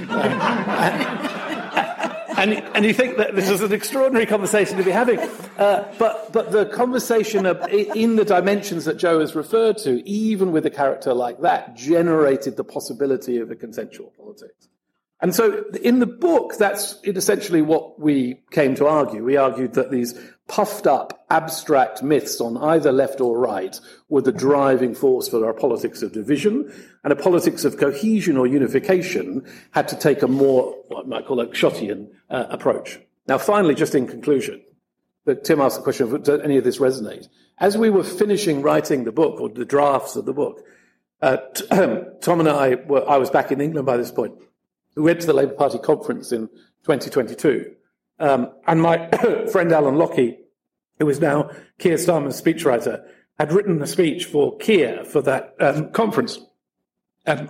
and, And, and you think that this is an extraordinary conversation to be having. Uh, but, but the conversation of, in the dimensions that Joe has referred to, even with a character like that, generated the possibility of a consensual politics. And so in the book, that's essentially what we came to argue. We argued that these puffed up, abstract myths on either left or right were the driving force for our politics of division, and a politics of cohesion or unification had to take a more, what I might call a Schottian uh, approach. Now, finally, just in conclusion, but Tim asked the question, does any of this resonate? As we were finishing writing the book, or the drafts of the book, uh, t- Tom and I were, I was back in England by this point. We went to the Labour Party conference in twenty twenty-two. Um, and my friend Alan Lockie, who is now Keir Starmer's speechwriter, had written a speech for Keir for that um, conference. And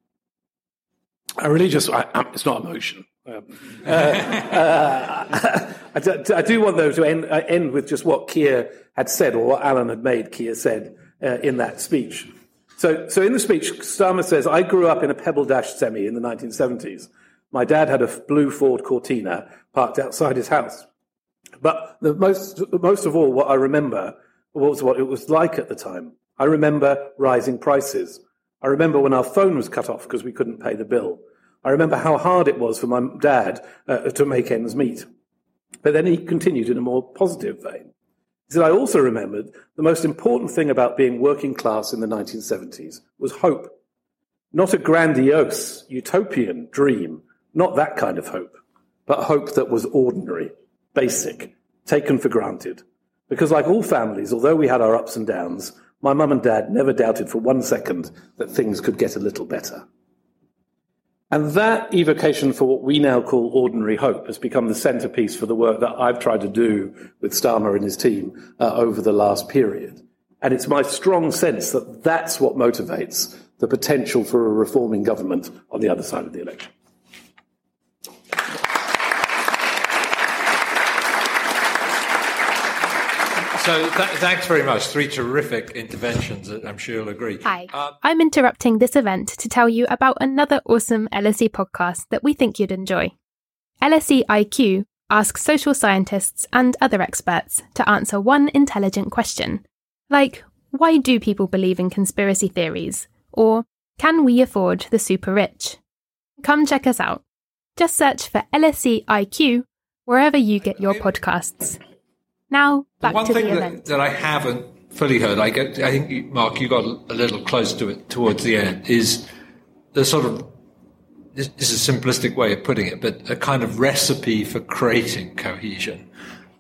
I really just, I, I, it's not emotion. Um, uh, uh, I, do, I do want, though, to end, uh, end with just what Keir had said, or what Alan had made Keir said uh, in that speech. So, so in the speech, Starmer says, I grew up in a Pebble Dash semi in the nineteen seventies. My dad had a blue Ford Cortina parked outside his house. But the most, most of all, what I remember was what it was like at the time. I remember rising prices. I remember when our phone was cut off because we couldn't pay the bill. I remember how hard it was for my dad uh, to make ends meet. But then he continued in a more positive vein. He said, I also remembered the most important thing about being working class in the nineteen seventies was hope. Not a grandiose, utopian dream, not that kind of hope, but hope that was ordinary, basic, taken for granted. Because like all families, although we had our ups and downs, My mum and dad never doubted for one second that things could get a little better. And that evocation for what we now call ordinary hope has become the centerpiece for the work that I've tried to do with Starmer and his team uh, over the last period. And it's my strong sense that that's what motivates the potential for a reforming government on the other side of the election. So th- thanks very much. Three terrific interventions, I'm sure you'll agree. Hi, Um, I'm interrupting this event to tell you about another awesome L S E podcast that we think you'd enjoy. L S E I Q asks social scientists and other experts to answer one intelligent question, like, why do people believe in conspiracy theories? Or, can we afford the super rich? Come check us out. Just search for L S E I Q wherever you get your podcasts. Now, back One to thing the that, event. that I haven't fully heard, I get, I think, you, Mark, you got a little close to it towards the end, is the sort of, this, this is a simplistic way of putting it, but a kind of recipe for creating cohesion.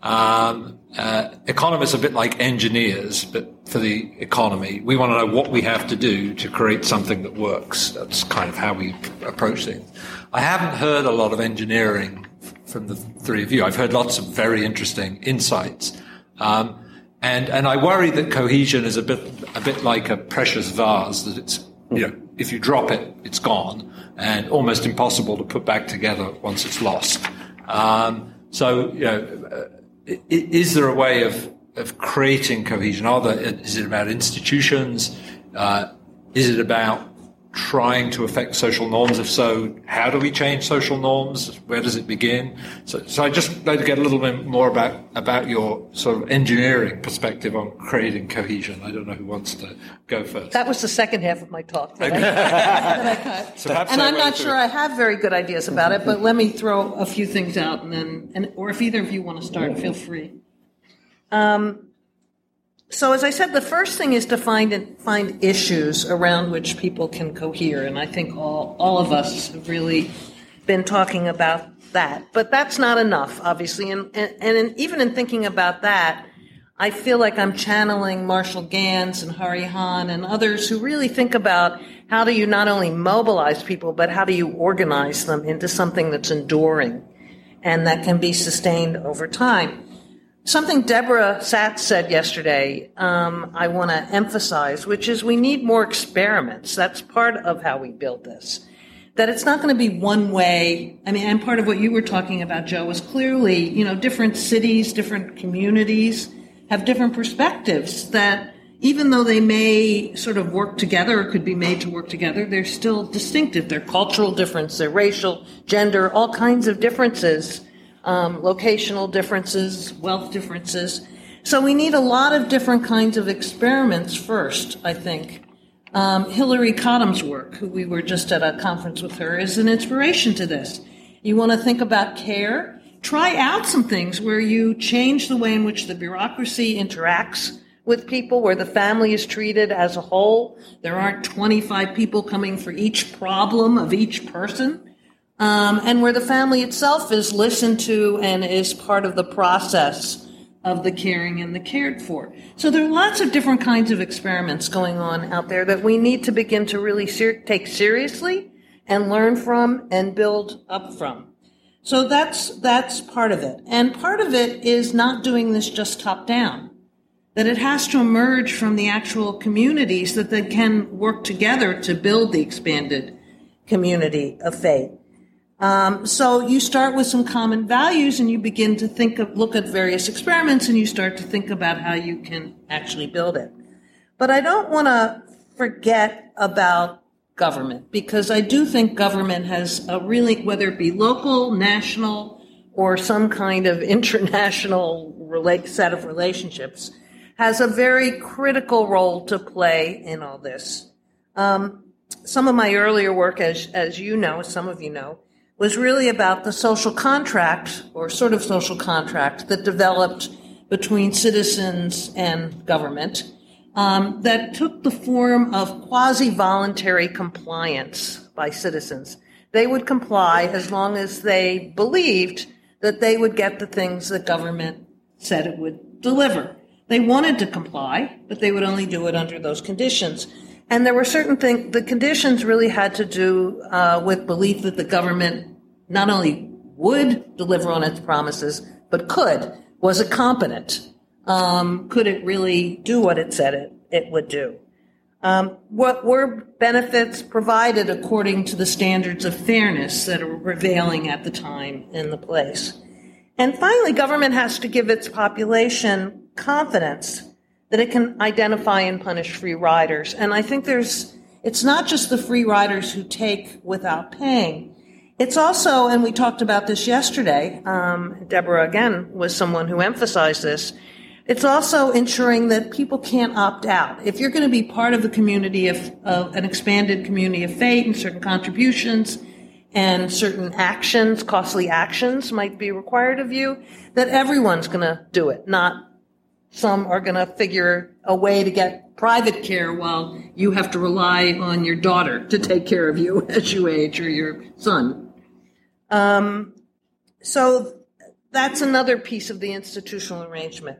Um, uh, economists are a bit like engineers, but for the economy, we want to know what we have to do to create something that works. That's kind of how we approach things. I haven't heard a lot of engineering from the three of you. I've heard lots of very interesting insights. Um, and, and I worry that cohesion is a bit, a bit like a precious vase, that it's, you know, if you drop it, it's gone, and almost impossible to put back together once it's lost. Um, so, you know, uh, is there a way of, of creating cohesion? Are there, is it about institutions? Uh, is it about trying to affect social norms? If so, how do we change social norms? Where does it begin? So, so I just like to get a little bit more about, about your sort of engineering perspective on creating cohesion. I don't know who wants to go first. That was the second half of my talk. That I, that I cut. So perhaps and I I'm not went sure through- I have very good ideas about it, but let me throw a few things out, and then, and or if either of you want to start, feel free. Um, so as I said, the first thing is to find find issues around which people can cohere, and I think all all of us have really been talking about that. But that's not enough, obviously, and and, and in, even in thinking about that, I feel like I'm channeling Marshall Gans and Hari Hahn and others who really think about how do you not only mobilize people, but how do you organize them into something that's enduring and that can be sustained over time. Something Deborah Satz said yesterday, um, I want to emphasize, which is we need more experiments. That's part of how we build this. That it's not going to be one way. I mean, and part of what you were talking about, Joe, was clearly, you know, different cities, different communities have different perspectives that even though they may sort of work together or could be made to work together, they're still distinctive. They're cultural difference, they're racial, gender, all kinds of differences. Um, locational differences, wealth differences. So we need a lot of different kinds of experiments first, I think. Um, Hillary Cottom's work, who we were just at a conference with her, is an inspiration to this. You want to think about care? Try out some things where you change the way in which the bureaucracy interacts with people, where the family is treated as a whole. There aren't twenty-five people coming for each problem of each person. Um, and where the family itself is listened to and is part of the process of the caring and the cared for. So there are lots of different kinds of experiments going on out there that we need to begin to really ser- take seriously and learn from and build up from. So that's that's part of it. And part of it is not doing this just top down, that it has to emerge from the actual communities that they can work together to build the expanded community of faith. Um, so you start with some common values and you begin to think of, look at various experiments and you start to think about how you can actually build it. But I don't want to forget about government, because I do think government has a really, whether it be local, national, or some kind of international relate, set of relationships, has a very critical role to play in all this. Um, some of my earlier work, as, as you know, some of you know, was really about the social contract, or sort of social contract, that developed between citizens and government, um, that took the form of quasi-voluntary compliance by citizens. They would comply as long as they believed that they would get the things that government said it would deliver. They wanted to comply, but they would only do it under those conditions. And there were certain things, the conditions really had to do uh, with belief that the government not only would deliver on its promises, but could. Was it competent? Um, could it really do what it said it, it would do? Um, what were benefits provided according to the standards of fairness that are prevailing at the time in the place? And finally, government has to give its population confidence that it can identify and punish free riders. And I think there's, it's not just the free riders who take without paying. It's also, and we talked about this yesterday, um, Deborah, again, was someone who emphasized this, it's also ensuring that people can't opt out. If you're going to be part of a community of, of an expanded community of faith and certain contributions and certain actions, costly actions might be required of you, that everyone's going to do it, not some are going to figure a way to get private care while you have to rely on your daughter to take care of you as you age, or your son. Um, so that's another piece of the institutional arrangement.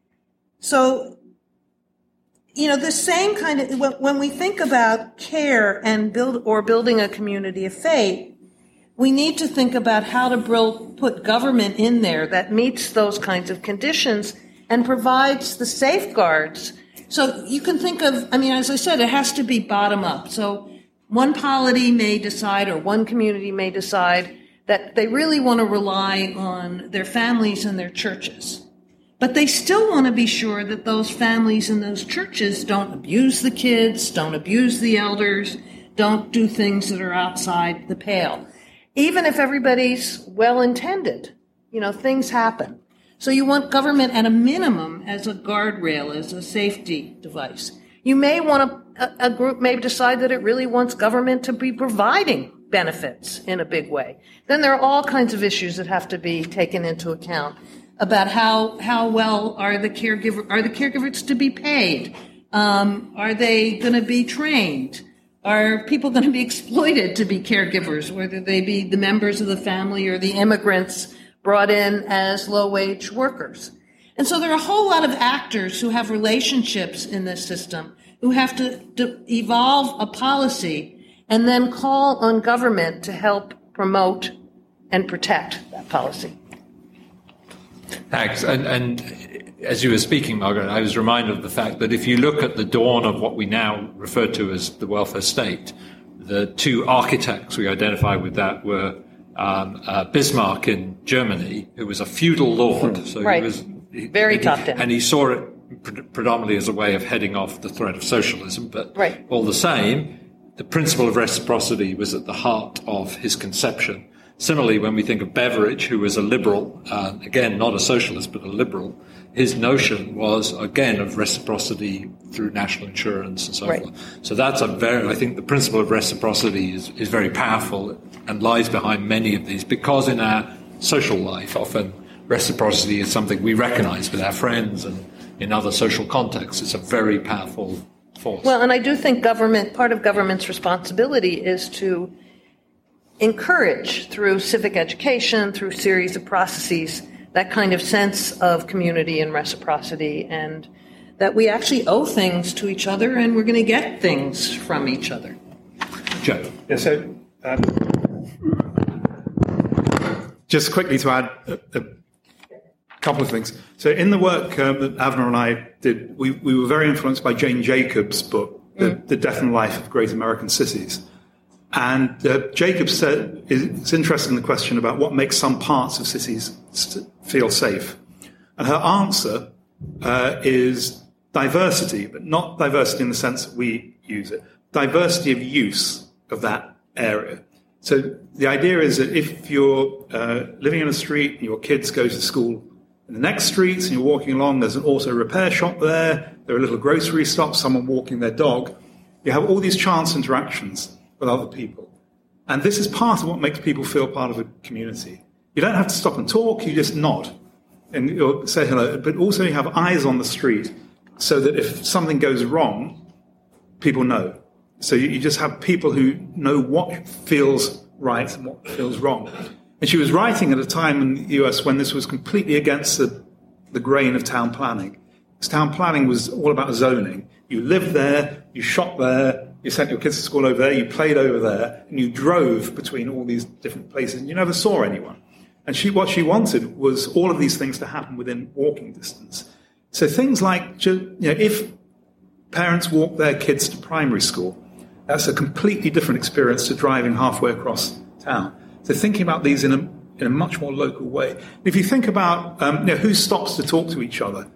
So, you know, the same kind of, when we think about care and build or building a community of faith, we need to think about how to build, put government in there that meets those kinds of conditions and provides the safeguards. So you can think of, I mean, as I said, it has to be bottom up. So one polity may decide, or one community may decide, that they really want to rely on their families and their churches. But they still want to be sure that those families and those churches don't abuse the kids, don't abuse the elders, don't do things that are outside the pale. Even if everybody's well-intended, you know, things happen. So you want government at a minimum as a guardrail, as a safety device. You may want a, a group may decide that it really wants government to be providing benefits in a big way. Then there are all kinds of issues that have to be taken into account about how how well are the caregiver are the caregivers to be paid? Um, are they going to be trained? Are people going to be exploited to be caregivers, whether they be the members of the family or the immigrants brought in as low-wage workers? And so there are a whole lot of actors who have relationships in this system who have to, to evolve a policy and then call on government to help promote and protect that policy. Thanks. And, and as you were speaking, Margaret, I was reminded of the fact that if you look at the dawn of what we now refer to as the welfare state, the two architects we identify with that were Um, uh, Bismarck in Germany, who was a feudal lord, so right. he was he, very he, top-down, and he saw it pre- predominantly as a way of heading off the threat of socialism. But right. all the same, the principle of reciprocity was at the heart of his conception. Similarly, when we think of Beveridge, who was a liberal, uh, again not a socialist but a liberal, his notion was again of reciprocity through national insurance and so right. forth. So that's a very, I think, the principle of reciprocity is, is very powerful and lies behind many of these, because in our social life, often reciprocity is something we recognize with our friends and in other social contexts. It's a very powerful force. Well, and I do think government, part of government's responsibility is to encourage through civic education, through series of processes, that kind of sense of community and reciprocity, and that we actually owe things to each other and we're going to get things from each other. Joe. Yeah, so um, just quickly to add a, a couple of things. So in the work um, that Avner and I did, we, we were very influenced by Jane Jacobs' book, The, mm. the Death and Life of Great American Cities. And uh, Jacobs said it's interested in the question about what makes some parts of cities st- feel safe. And her answer uh, is diversity, but not diversity in the sense that we use it. Diversity of use of that area. So the idea is that if you're uh, living in a street and your kids go to school in the next streets and you're walking along, there's an auto repair shop there, there are little grocery stops, someone walking their dog. You have all these chance interactions with other people. And this is part of what makes people feel part of a community. You don't have to stop and talk, you just nod and you'll say hello, but also you have eyes on the street so that if something goes wrong, people know. So you, you just have people who know what feels right and what feels wrong. And she was writing at a time in the U S when this was completely against the, the grain of town planning. Town planning was all about zoning. You lived there, you shop there, you sent your kids to school over there, you played over there, and you drove between all these different places, and you never saw anyone. And she, what she wanted was all of these things to happen within walking distance. So things like, you know, if parents walk their kids to primary school, that's a completely different experience to driving halfway across town. So thinking about these in a, in a much more local way. If you think about um, you know, who stops to talk to each other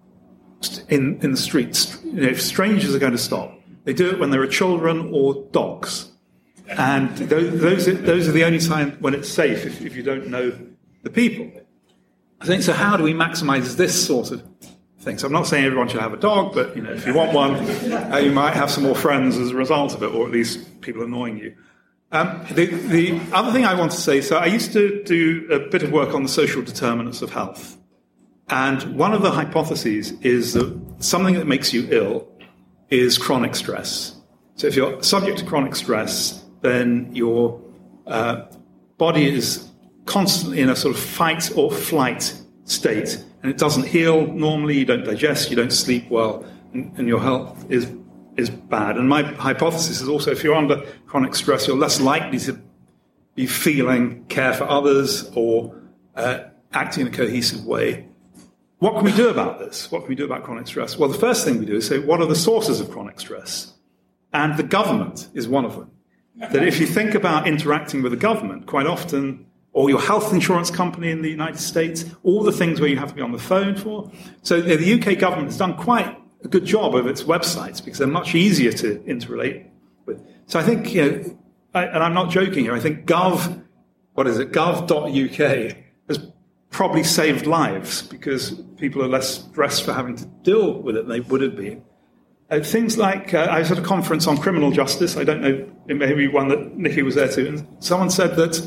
in, in the streets, you know, if strangers are going to stop, they do it when there are children or dogs. And those, those, are, those are the only time when it's safe if, if you don't know the people. I think, so how do we maximize this sort of thing? So I'm not saying everyone should have a dog, but you know, if you want one, uh, you might have some more friends as a result of it, or at least people annoying you. Um, the, the other thing I want to say, so I used to do a bit of work on the social determinants of health. And one of the hypotheses is that something that makes you ill is chronic stress. So if you're subject to chronic stress, then your uh, body is constantly in a sort of fight or flight state, and it doesn't heal normally, you don't digest, you don't sleep well, and, and your health is is bad. And my hypothesis is also if you're under chronic stress, you're less likely to be feeling care for others or uh, acting in a cohesive way. What can we do about this? What can we do about chronic stress? Well, the first thing we do is say, what are the sources of chronic stress? And the government is one of them. That if you think about interacting with the government, quite often, or your health insurance company in the United States, all the things where you have to be on the phone for. So the U K government has done quite a good job of its websites because they're much easier to interrelate with. So I think, you know, I, and I'm not joking here, I think Gov, what is it, gov dot U K has probably saved lives because people are less stressed for having to deal with it than they would have been. Uh, things like, uh, I was at a conference on criminal justice, I don't know, it may be one that Nikki was there too, and someone said that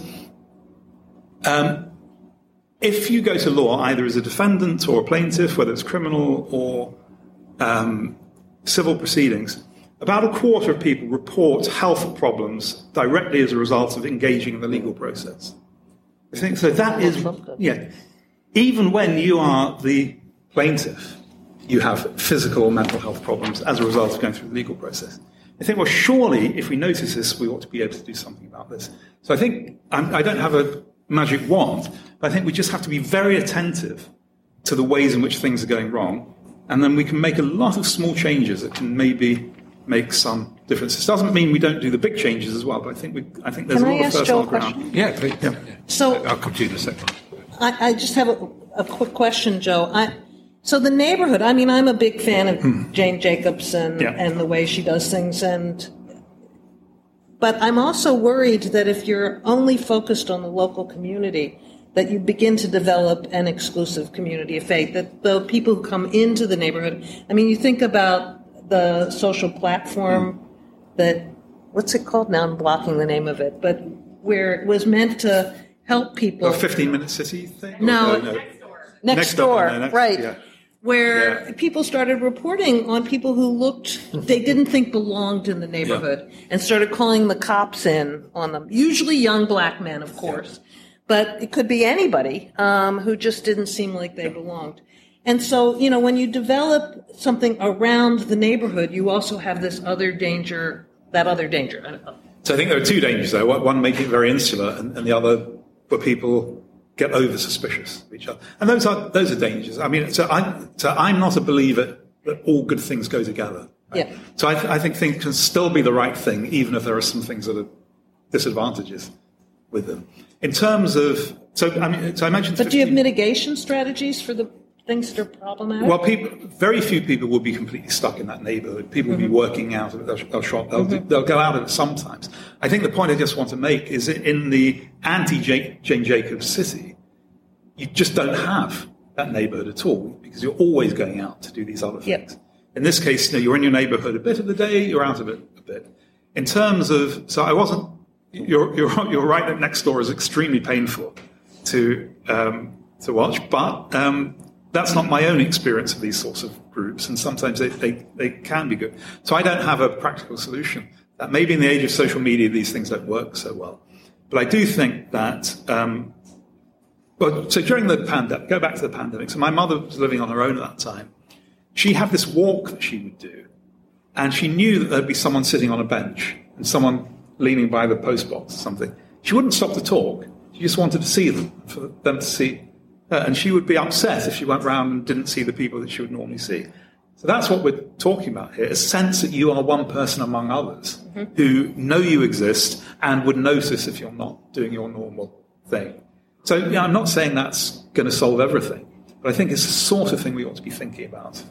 um, if you go to law either as a defendant or a plaintiff, whether it's criminal or um, civil proceedings, about a quarter of people report health problems directly as a result of engaging in the legal process. I think so. That is, yeah. Even when you are the plaintiff, you have physical or mental health problems as a result of going through the legal process. I think, well, surely, if we notice this, we ought to be able to do something about this. So I think I'm, I don't have a magic wand, but I think we just have to be very attentive to the ways in which things are going wrong, and then we can make a lot of small changes that can maybe make some difference. This doesn't mean we don't do the big changes as well, but I think we, I think there's Can a lot I of ask first Joe on a the ground. question? Yeah, please. Yeah. So I'll come to you in a second. I, I just have a, a quick question, Joe. I, so the neighborhood, I mean, I'm a big fan of hmm. Jane Jacobson yeah. and the way she does things, and but I'm also worried that if you're only focused on the local community, that you begin to develop an exclusive community of faith, that the people who come into the neighborhood, I mean, you think about the social platform hmm. that, what's it called now? I'm blocking the name of it, but where it was meant to help people. A fifteen-minute city thing? No, no, no. next door. Next, next door, door. No, next, right. Yeah. Where yeah. people started reporting on people who looked, they didn't think belonged in the neighborhood, yeah. and started calling the cops in on them. Usually young black men, of course, yeah. but it could be anybody um, who just didn't seem like they belonged. And so, you know, when you develop something around the neighborhood, you also have this other danger, that other danger. So I think there are two dangers, though. One, making it very insular, and, and the other, where people get over suspicious of each other. And those are those are dangers. I mean, so I'm, so I'm not a believer that all good things go together. Right? Yeah. So I, th- I think things can still be the right thing, even if there are some things that are disadvantages with them. In terms of, so I mean, so I mentioned. But fifteen, do you have mitigation strategies for the things that are problematic? Well, people, very few people will be completely stuck in that neighborhood. People mm-hmm. will be working out of it. They'll, they'll shop. They'll, mm-hmm. do, they'll go out of it sometimes. I think the point I just want to make is that in the anti-Jane Jacobs city, you just don't have that neighborhood at all because you're always going out to do these other things. Yep. In this case, you know, you're in your neighborhood a bit of the day, you're out of it a bit. In terms of, so I wasn't, you're, you're, you're right that next door is extremely painful to, um, to watch, but um, that's not my own experience of these sorts of groups, and sometimes they, they, they can be good. So I don't have a practical solution. That maybe in the age of social media, these things don't work so well. But I do think that, um, well, so during the pandemic, go back to the pandemic, so my mother was living on her own at that time, she had this walk that she would do, and she knew that there'd be someone sitting on a bench and someone leaning by the postbox or something. She wouldn't stop to talk. She just wanted to see them, for them to see her. And she would be upset if she went round and didn't see the people that she would normally see. So that's what we're talking about here, a sense that you are one person among others mm-hmm. who know you exist and would notice if you're not doing your normal thing. So yeah, I'm not saying that's going to solve everything, but I think it's the sort of thing we ought to be thinking about.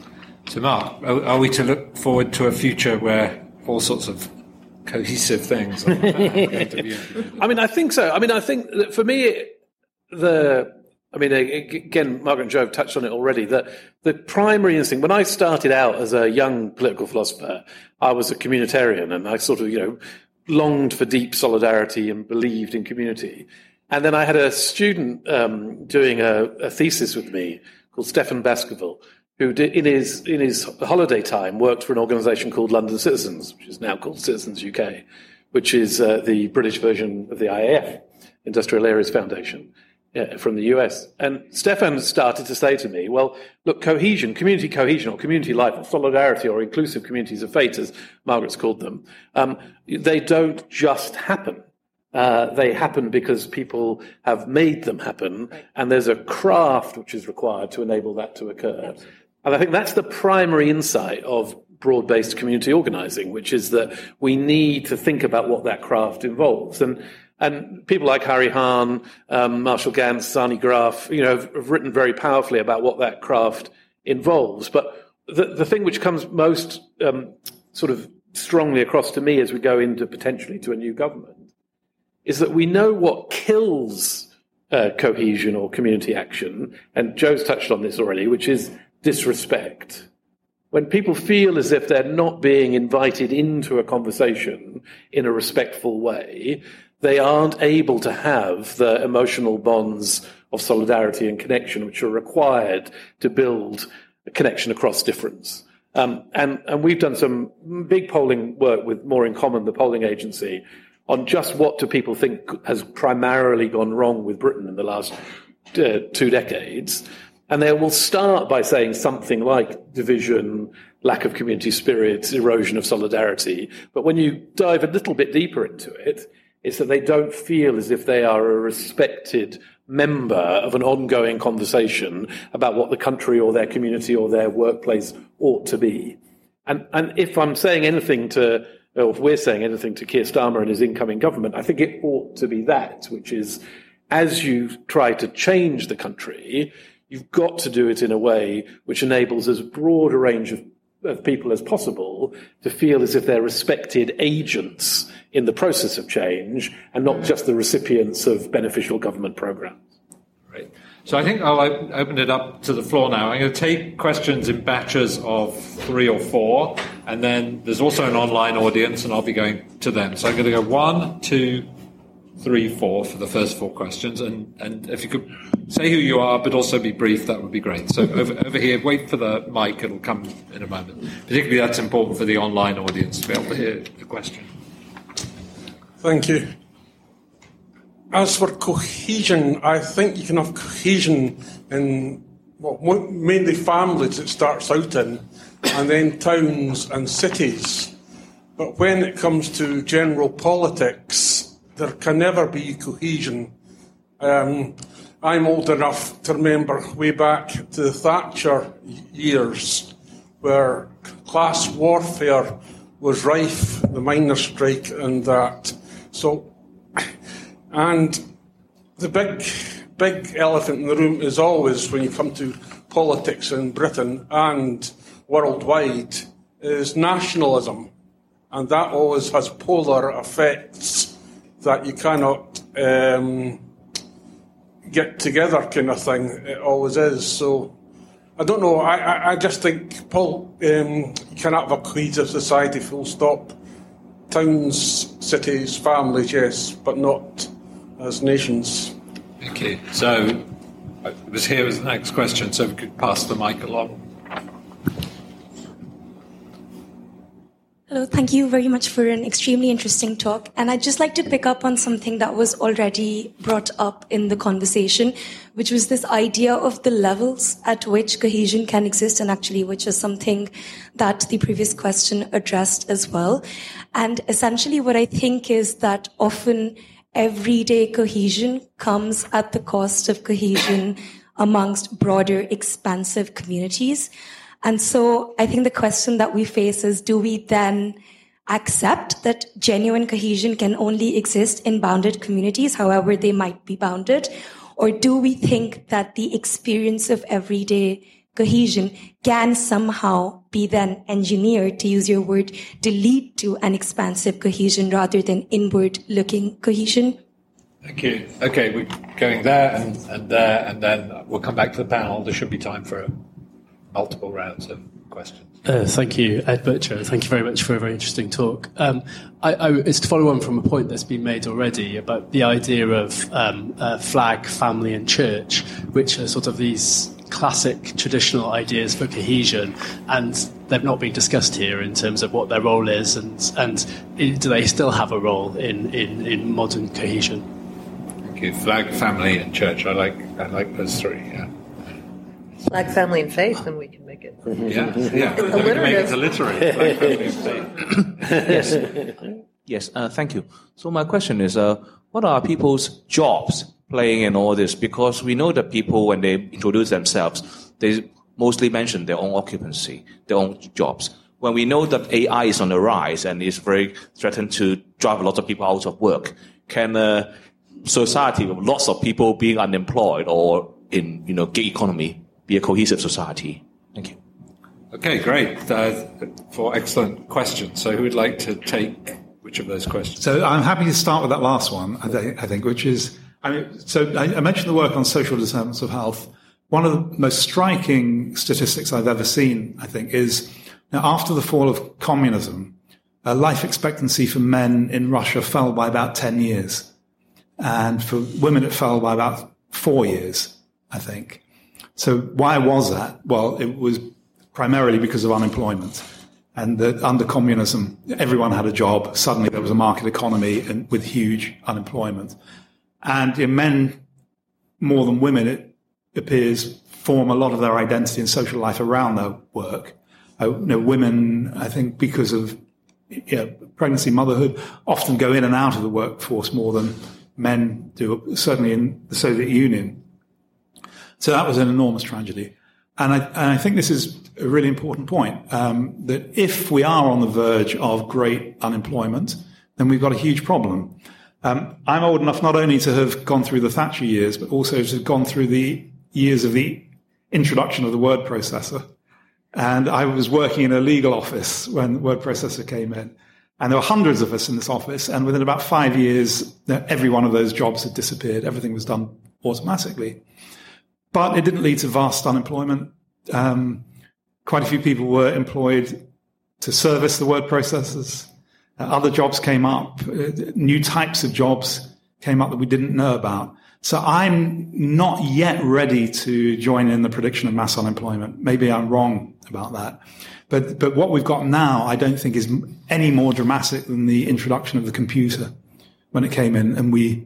So Mark, are, are we to look forward to a future where all sorts of cohesive things are going to be? I mean, I think so. I mean, I think that for me, the... I mean, again, Margaret and Joe have touched on it already, that the primary instinct, when I started out as a young political philosopher, I was a communitarian and I sort of, you know, longed for deep solidarity and believed in community. And then I had a student um, doing a, a thesis with me called Stefan Baskerville, who did, in his in his holiday time worked for an organisation called London Citizens, which is now called Citizens U K, which is uh, the British version of the I A F, Industrial Areas Foundation. Yeah, from the U S. And Stefan started to say to me, well, look, cohesion, community cohesion or community life or solidarity or inclusive communities of fate, as Margaret's called them, um, they don't just happen. Uh, they happen because people have made them happen, right. And there's a craft which is required to enable that to occur. Absolutely. And I think that's the primary insight of broad-based community organising, which is that we need to think about what that craft involves. And And people like Harry Hahn, um, Marshall Gantz, Sani Graf, you know, have, have written very powerfully about what that craft involves. But the, the thing which comes most um, sort of strongly across to me as we go into potentially to a new government is that we know what kills uh, cohesion or community action, and Joe's touched on this already, which is disrespect. When people feel as if they're not being invited into a conversation in a respectful way, they aren't able to have the emotional bonds of solidarity and connection which are required to build a connection across difference. Um, and, and we've done some big polling work with More in Common, the polling agency, on just what do people think has primarily gone wrong with Britain in the last uh, two decades. And they will start by saying something like division, lack of community spirit, erosion of solidarity. But when you dive a little bit deeper into it, it's that they don't feel as if they are a respected member of an ongoing conversation about what the country or their community or their workplace ought to be. And, and if I'm saying anything to, or if we're saying anything to Keir Starmer and his incoming government, I think it ought to be that, which is, as you try to change the country, you've got to do it in a way which enables as broad a range of, of people as possible to feel as if they're respected agents in the process of change and not just the recipients of beneficial government programs. Right. So I think I'll open it up to the floor now. I'm going to take questions in batches of three or four, and then there's also an online audience, and I'll be going to them. So I'm going to go one, two, three, four for the first four questions, and, and if you could say who you are, but also be brief, that would be great. So over, over here, wait for the mic, it'll come in a moment. Particularly that's important for the online audience to be able to hear the question. Thank you. As for cohesion, I think you can have cohesion in well, mainly families it starts out in, and then towns and cities. But when it comes to general politics, there can never be cohesion. Um, I'm old enough to remember way back to the Thatcher years where class warfare was rife, the miners' strike and that. So, and the big, big elephant in the room is always, when you come to politics in Britain and worldwide, is nationalism. And that always has polar effects that you cannot um, get together kind of thing. It always is. So, I don't know. I, I, I just think Paul, um, you cannot have a cohesive society, full stop. Towns, cities, families, yes, but not as nations. Thank you. So, it was here as the next question, so we could pass the mic along. Hello, thank you very much for an extremely interesting talk. And I'd just like to pick up on something that was already brought up in the conversation, which was this idea of the levels at which cohesion can exist, and actually which is something that the previous question addressed as well. And essentially what I think is that often everyday cohesion comes at the cost of cohesion amongst broader, expansive communities. And so I think the question that we face is, do we then accept that genuine cohesion can only exist in bounded communities, however they might be bounded? Or do we think that the experience of everyday cohesion can somehow be then engineered, to use your word, to lead to an expansive cohesion rather than inward-looking cohesion? Thank you. Okay, we're going there and, and there, and then we'll come back to the panel. There should be time for a multiple rounds of questions. Uh, thank you, Ed Butcher. Thank you very much for a very interesting talk. Um, I, I, it's to follow on from a point that's been made already about the idea of um, uh, flag, family and church, which are sort of these classic traditional ideas for cohesion, and they've not been discussed here in terms of what their role is, and, and do they still have a role in, in, in modern cohesion? Thank you. Flag, family and church. I like, I like those three, yeah. Flag, family, and faith, and we can make it. Yeah, yeah. We can make it alliterative. Flag, family, and faith. Yes, yes. Uh, thank you. So my question is, uh, what are people's jobs playing in all this? Because we know that people, when they introduce themselves, they mostly mention their own occupancy, their own jobs. When we know that A I is on the rise and is very threatened to drive a lot of people out of work, can a society with lots of people being unemployed or in, you know, gig economy be a cohesive society? Thank you. Okay, great. Uh, for excellent questions. So who would like to take which of those questions? So I'm happy to start with that last one, I think, I think which is, I mean, so I, I mentioned the work on social determinants of health. One of the most striking statistics I've ever seen, I think, is now after the fall of communism, uh, life expectancy for men in Russia fell by about ten years. And for women, it fell by about four years, I think. So why was that? Well, it was primarily because of unemployment. And that under communism, everyone had a job. Suddenly there was a market economy and with huge unemployment. And in men, more than women, it appears, form a lot of their identity and social life around their work. Uh, you know, women, I think, because of you know, pregnancy, motherhood, often go in and out of the workforce more than men do, certainly in the Soviet Union. So that was an enormous tragedy. And I, and I think this is a really important point, um, that if we are on the verge of great unemployment, then we've got a huge problem. Um, I'm old enough not only to have gone through the Thatcher years, but also to have gone through the years of the introduction of the word processor. And I was working in a legal office when the word processor came in. And there were hundreds of us in this office. And within about five years, every one of those jobs had disappeared. Everything was done automatically. But it didn't lead to vast unemployment. Um, quite a few people were employed to service the word processors. Uh, other jobs came up. Uh, new types of jobs came up that we didn't know about. So I'm not yet ready to join in the prediction of mass unemployment. Maybe I'm wrong about that. But, but what we've got now, I don't think is any more dramatic than the introduction of the computer when it came in, and we,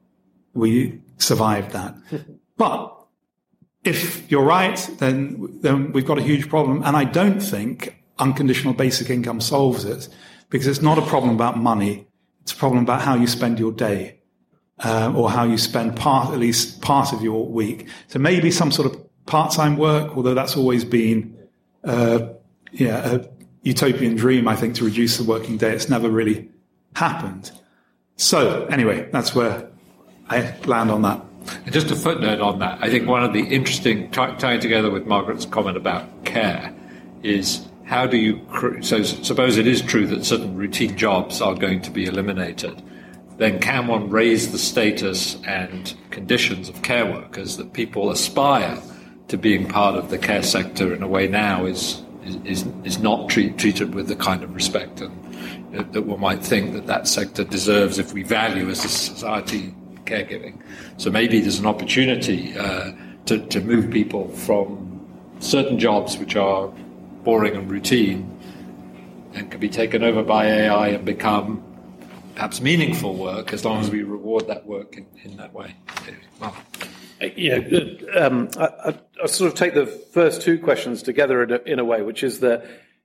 we survived that. But if you're right, then, then we've got a huge problem. And I don't think unconditional basic income solves it, because it's not a problem about money. It's a problem about how you spend your day, uh, or how you spend part, at least part of your week. So maybe some sort of part-time work, although that's always been, uh, yeah, a utopian dream, I think, to reduce the working day. It's never really happened. So anyway, that's where I land on that. And just a footnote on that, I think one of the interesting, t- tying together with Margaret's comment about care, is how do you, cr- so suppose it is true that certain routine jobs are going to be eliminated, then can one raise the status and conditions of care workers that people aspire to being part of the care sector in a way now is is, is not treat, treated with the kind of respect and, uh, that one might think that that sector deserves if we value as a society caregiving. So maybe there's an opportunity uh, to, to move people from certain jobs which are boring and routine and can be taken over by A I and become perhaps meaningful work as long as we reward that work in, in that way. Well, Yeah, um, I, I, I sort of take the first two questions together in a, in a way, which is that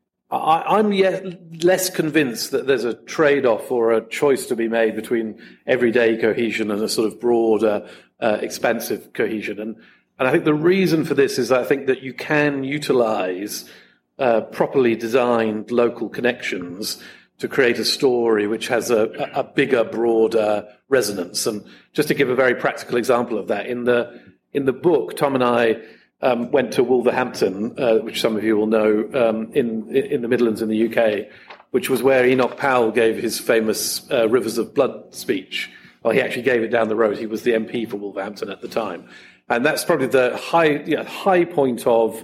I, I'm yet less convinced that there's a trade-off or a choice to be made between everyday cohesion and a sort of broader, uh, expansive cohesion. And, and I think the reason for this is that I think that you can utilize uh, properly designed local connections to create a story which has a, a bigger, broader resonance. And just to give a very practical example of that, in the in the book, Tom and I um, went to Wolverhampton, uh, which some of you will know, um, in in the Midlands in the U K, which was where Enoch Powell gave his famous uh, Rivers of Blood speech. Well, he actually gave it down the road. He was the M P for Wolverhampton at the time. And that's probably the high, yeah, high point of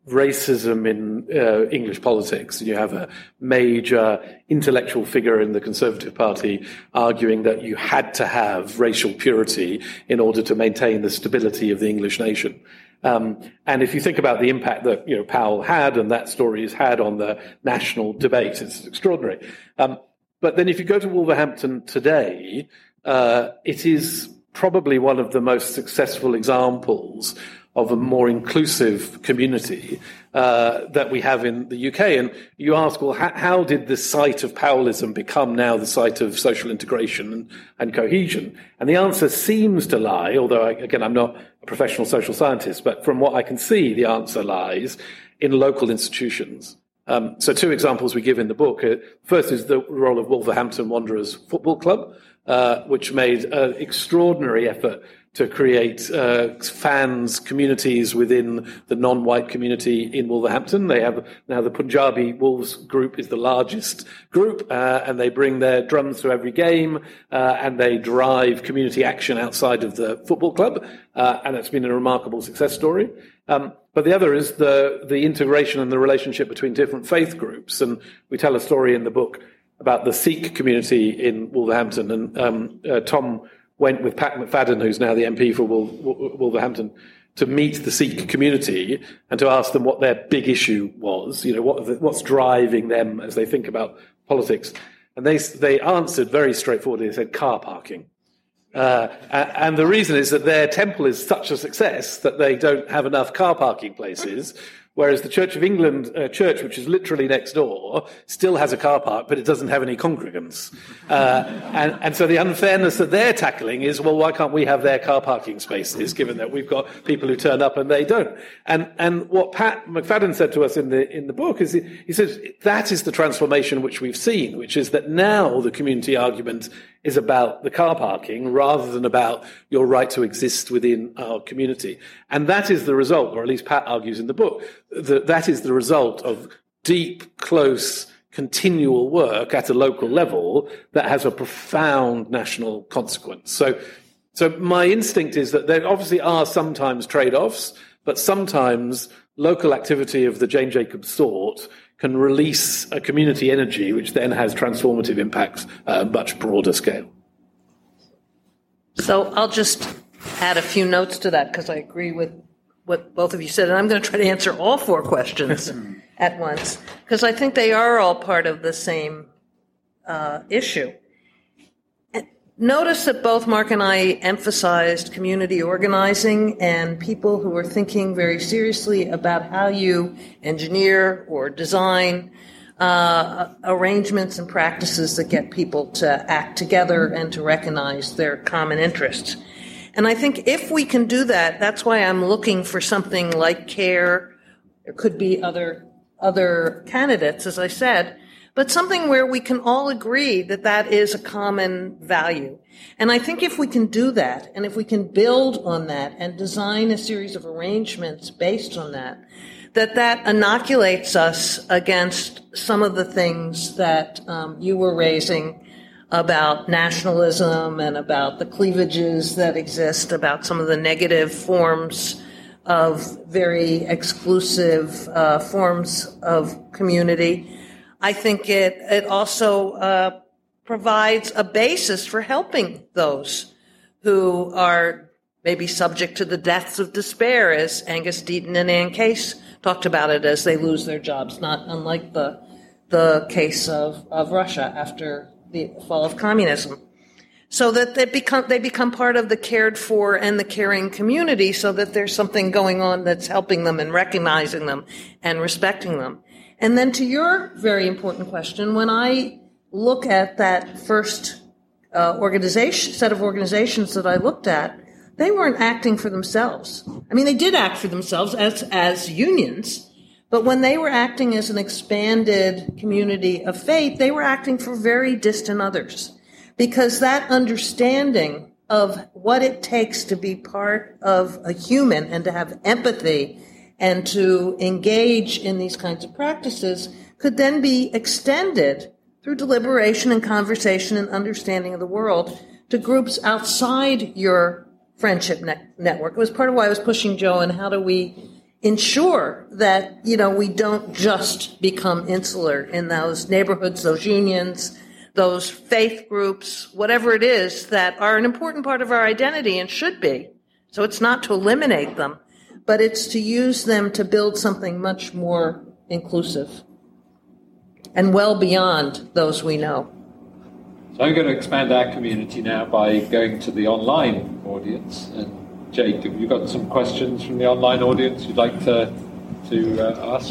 racism in uh, English politics. You have a major intellectual figure in the Conservative Party arguing that you had to have racial purity in order to maintain the stability of the English nation. Um, and if you think about the impact that, you know, Powell had and that story has had on the national debate, it's extraordinary. Um, but then if you go to Wolverhampton today, uh, it is probably one of the most successful examples of a more inclusive community uh, that we have in the U K. And you ask, well, how, how did the site of Powellism become now the site of social integration and, and cohesion? And the answer seems to lie, although, I, again, I'm not a professional social scientist, but from what I can see, the answer lies in local institutions. Um, so two examples we give in the book. Uh, first is the role of Wolverhampton Wanderers Football Club, uh, which made an extraordinary effort to create uh, fans, communities within the non-white community in Wolverhampton. They have now the Punjabi Wolves group is the largest group, uh, and they bring their drums to every game, uh, and they drive community action outside of the football club, uh, and it's been a remarkable success story. Um, but the other is the the integration and the relationship between different faith groups, and we tell a story in the book about the Sikh community in Wolverhampton, and um, uh, Tom went with Pat McFadden, who's now the M P for Wolverhampton, to meet the Sikh community and to ask them what their big issue was, you know, what, what's driving them as they think about politics. And they they answered very straightforwardly. They said car parking. Uh, and the reason is that their temple is such a success that they don't have enough car parking places, whereas the Church of England uh, church, which is literally next door, still has a car park, but it doesn't have any congregants. Uh, and, and so the unfairness that they're tackling is, well, why can't we have their car parking spaces, given that we've got people who turn up and they don't? And and what Pat McFadden said to us in the in the book is, he, he says, that is the transformation which we've seen, which is that now the community argument is about the car parking rather than about your right to exist within our community. And that is the result, or at least Pat argues in the book, that that is the result of deep, close, continual work at a local level that has a profound national consequence. So, so my instinct is that there obviously are sometimes trade-offs, but sometimes local activity of the Jane Jacobs sort can release a community energy which then has transformative impacts at a much broader scale. So I'll just add a few notes to that because I agree with what both of you said, and I'm going to try to answer all four questions at once because I think they are all part of the same uh, issue. Notice that both Mark and I emphasized community organizing and people who are thinking very seriously about how you engineer or design uh, arrangements and practices that get people to act together and to recognize their common interests. And I think if we can do that, that's why I'm looking for something like CARE. There could be other other candidates, as I said, but something where we can all agree that that is a common value. And I think if we can do that, and if we can build on that and design a series of arrangements based on that, that that inoculates us against some of the things that um, you were raising about nationalism and about the cleavages that exist, about some of the negative forms of very exclusive uh, forms of community. I think it, it also uh, provides a basis for helping those who are maybe subject to the deaths of despair, as Angus Deaton and Anne Case talked about it as they lose their jobs, not unlike the the case of, of Russia after the fall of communism. So that they become, they become part of the cared for and the caring community, so that there's something going on that's helping them and recognizing them and respecting them. And then to your very important question, when I look at that first uh, organization, set of organizations that I looked at, they weren't acting for themselves. I mean, they did act for themselves as, as unions, but when they were acting as an expanded community of faith, they were acting for very distant others. Because that understanding of what it takes to be part of a human and to have empathy and to engage in these kinds of practices could then be extended through deliberation and conversation and understanding of the world to groups outside your friendship ne- network. It was part of why I was pushing Joe and how do we ensure that, you know, we don't just become insular in those neighborhoods, those unions, those faith groups, whatever it is, that are an important part of our identity and should be. So it's not to eliminate them, but it's to use them to build something much more inclusive and well beyond those we know. So I'm going to expand our community now by going to the online audience. And Jake, have you got some questions from the online audience you'd like to, to uh, ask?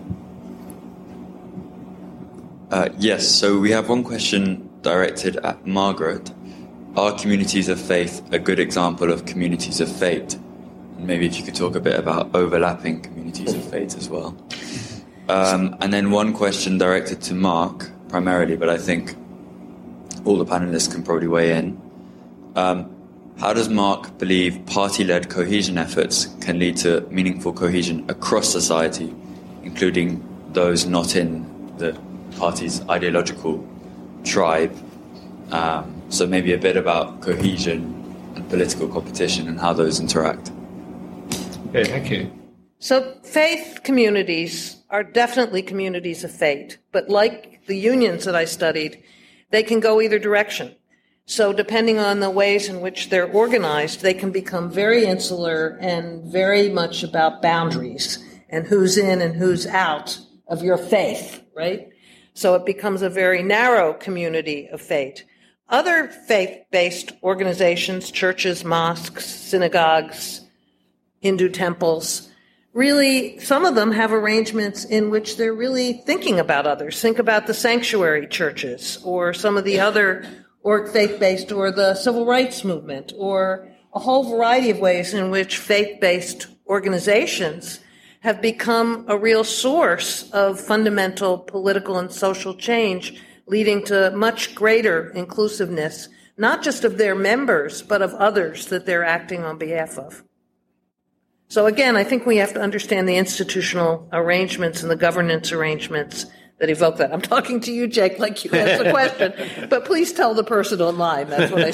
Uh, yes, so we have one question directed at Margaret. Are communities of faith a good example of communities of fate? And maybe if you could talk a bit about overlapping communities of fate as well. Um, and then one question directed to Mark, primarily, but I think all the panelists can probably weigh in. Um, how does Mark believe party-led cohesion efforts can lead to meaningful cohesion across society, including those not in the party's ideological tribe? Um, so maybe a bit about cohesion and political competition and how those interact. Okay, thank you. So faith communities are definitely communities of faith, but like the unions that I studied, they can go either direction. So depending on the ways in which they're organized, they can become very insular and very much about boundaries and who's in and who's out of your faith, right? So it becomes a very narrow community of faith. Other faith-based organizations, churches, mosques, synagogues, Hindu temples, really, some of them have arrangements in which they're really thinking about others. Think about the sanctuary churches or some of the other or faith-based or the civil rights movement or a whole variety of ways in which faith-based organizations have become a real source of fundamental political and social change, leading to much greater inclusiveness, not just of their members, but of others that they're acting on behalf of. So again, I think we have to understand the institutional arrangements and the governance arrangements that evoke that. I'm talking to you, Jake, like you asked the question, but please tell the person online. That's what I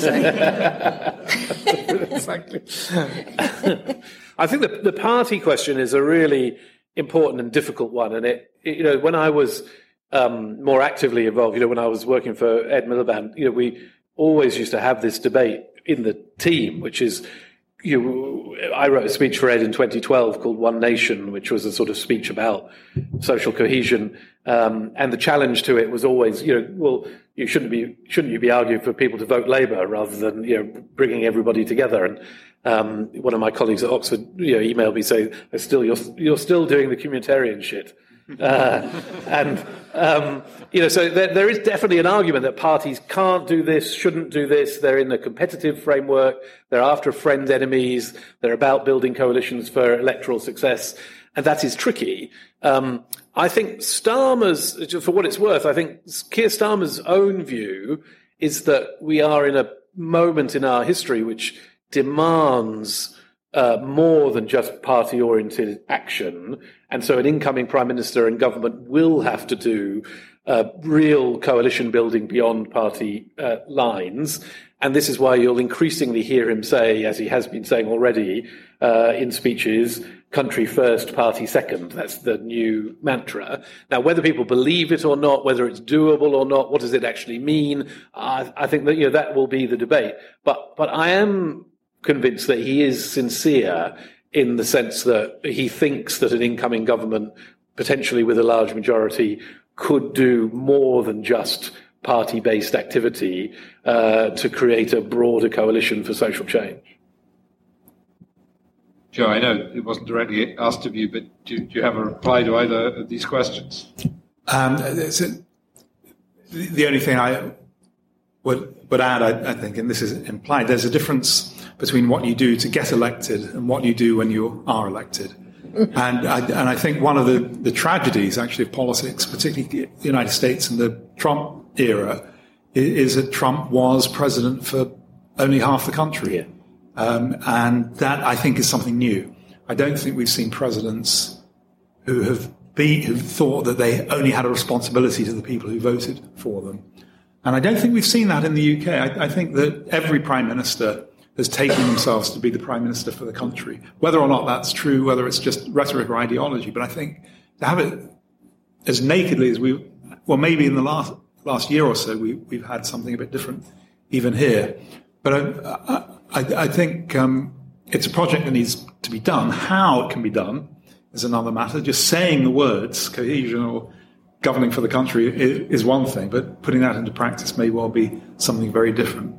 say. Exactly. I think the, the party question is a really important and difficult one. And it, it you know, when I was um, more actively involved, you know, when I was working for Ed Miliband, you know, we always used to have this debate in the team, which is, you know, I wrote a speech for Ed in twenty twelve called One Nation, which was a sort of speech about social cohesion. Um, and the challenge to it was always, you know, well, you shouldn't be, shouldn't you be arguing for people to vote Labour rather than, you know, bringing everybody together? And um, one of my colleagues at Oxford, you know, emailed me saying, "Still, you're you're still doing the communitarian shit." Uh, and, um, you know, so there, there is definitely an argument that parties can't do this, shouldn't do this. They're in a competitive framework. They're after friend enemies. They're about building coalitions for electoral success. And that is tricky. Um, I think Starmer's, for what it's worth, I think Keir Starmer's own view is that we are in a moment in our history which demands Uh, more than just party-oriented action. And so an incoming prime minister and government will have to do uh, real coalition building beyond party uh, lines. And this is why you'll increasingly hear him say, as he has been saying already uh, in speeches, country first, party second. That's the new mantra. Now, whether people believe it or not, whether it's doable or not, what does it actually mean? I, I think that, you know, that will be the debate. But, but I am convinced that he is sincere in the sense that he thinks that an incoming government, potentially with a large majority, could do more than just party-based activity uh, to create a broader coalition for social change? Joe, I know it wasn't directly asked of you, but do, do you have a reply to either of these questions? Um, it's a, the only thing I would, would add, I, I think, and this is implied, there's a difference between what you do to get elected and what you do when you are elected. And I, and I think one of the, the tragedies, actually, of politics, particularly the United States in the Trump era, is, is that Trump was president for only half the country. Yeah. Um, and that, I think, is something new. I don't think we've seen presidents who have been, who thought that they only had a responsibility to the people who voted for them. And I don't think we've seen that in the U K. I, I think that every prime minister has taken themselves to be the prime minister for the country, whether or not that's true, whether it's just rhetoric or ideology. But I think to have it as nakedly as we, well, maybe in the last last year or so, we, we've had something a bit different even here. But I, I, I think um, it's a project that needs to be done. How it can be done is another matter. Just saying the words, cohesion or governing for the country, is, is one thing, but putting that into practice may well be something very different.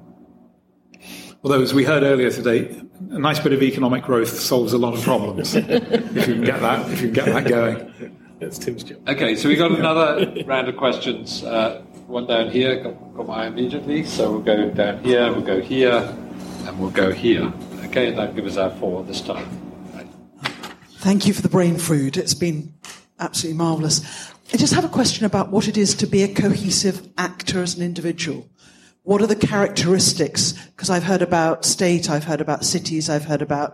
Although, as we heard earlier today, a nice bit of economic growth solves a lot of problems if you can get that, if you can get that going. That's Tim's job. Okay, so we got another round of questions. Uh, one down here, got, got my eye immediately. So we'll go down here, we'll go here, and we'll go here. Okay, and that'll give us our four this time. Right. Thank you for the brain food. It's been absolutely marvellous. I just have a question about what it is to be a cohesive actor as an individual. What are the characteristics? Because I've heard about state, I've heard about cities, I've heard about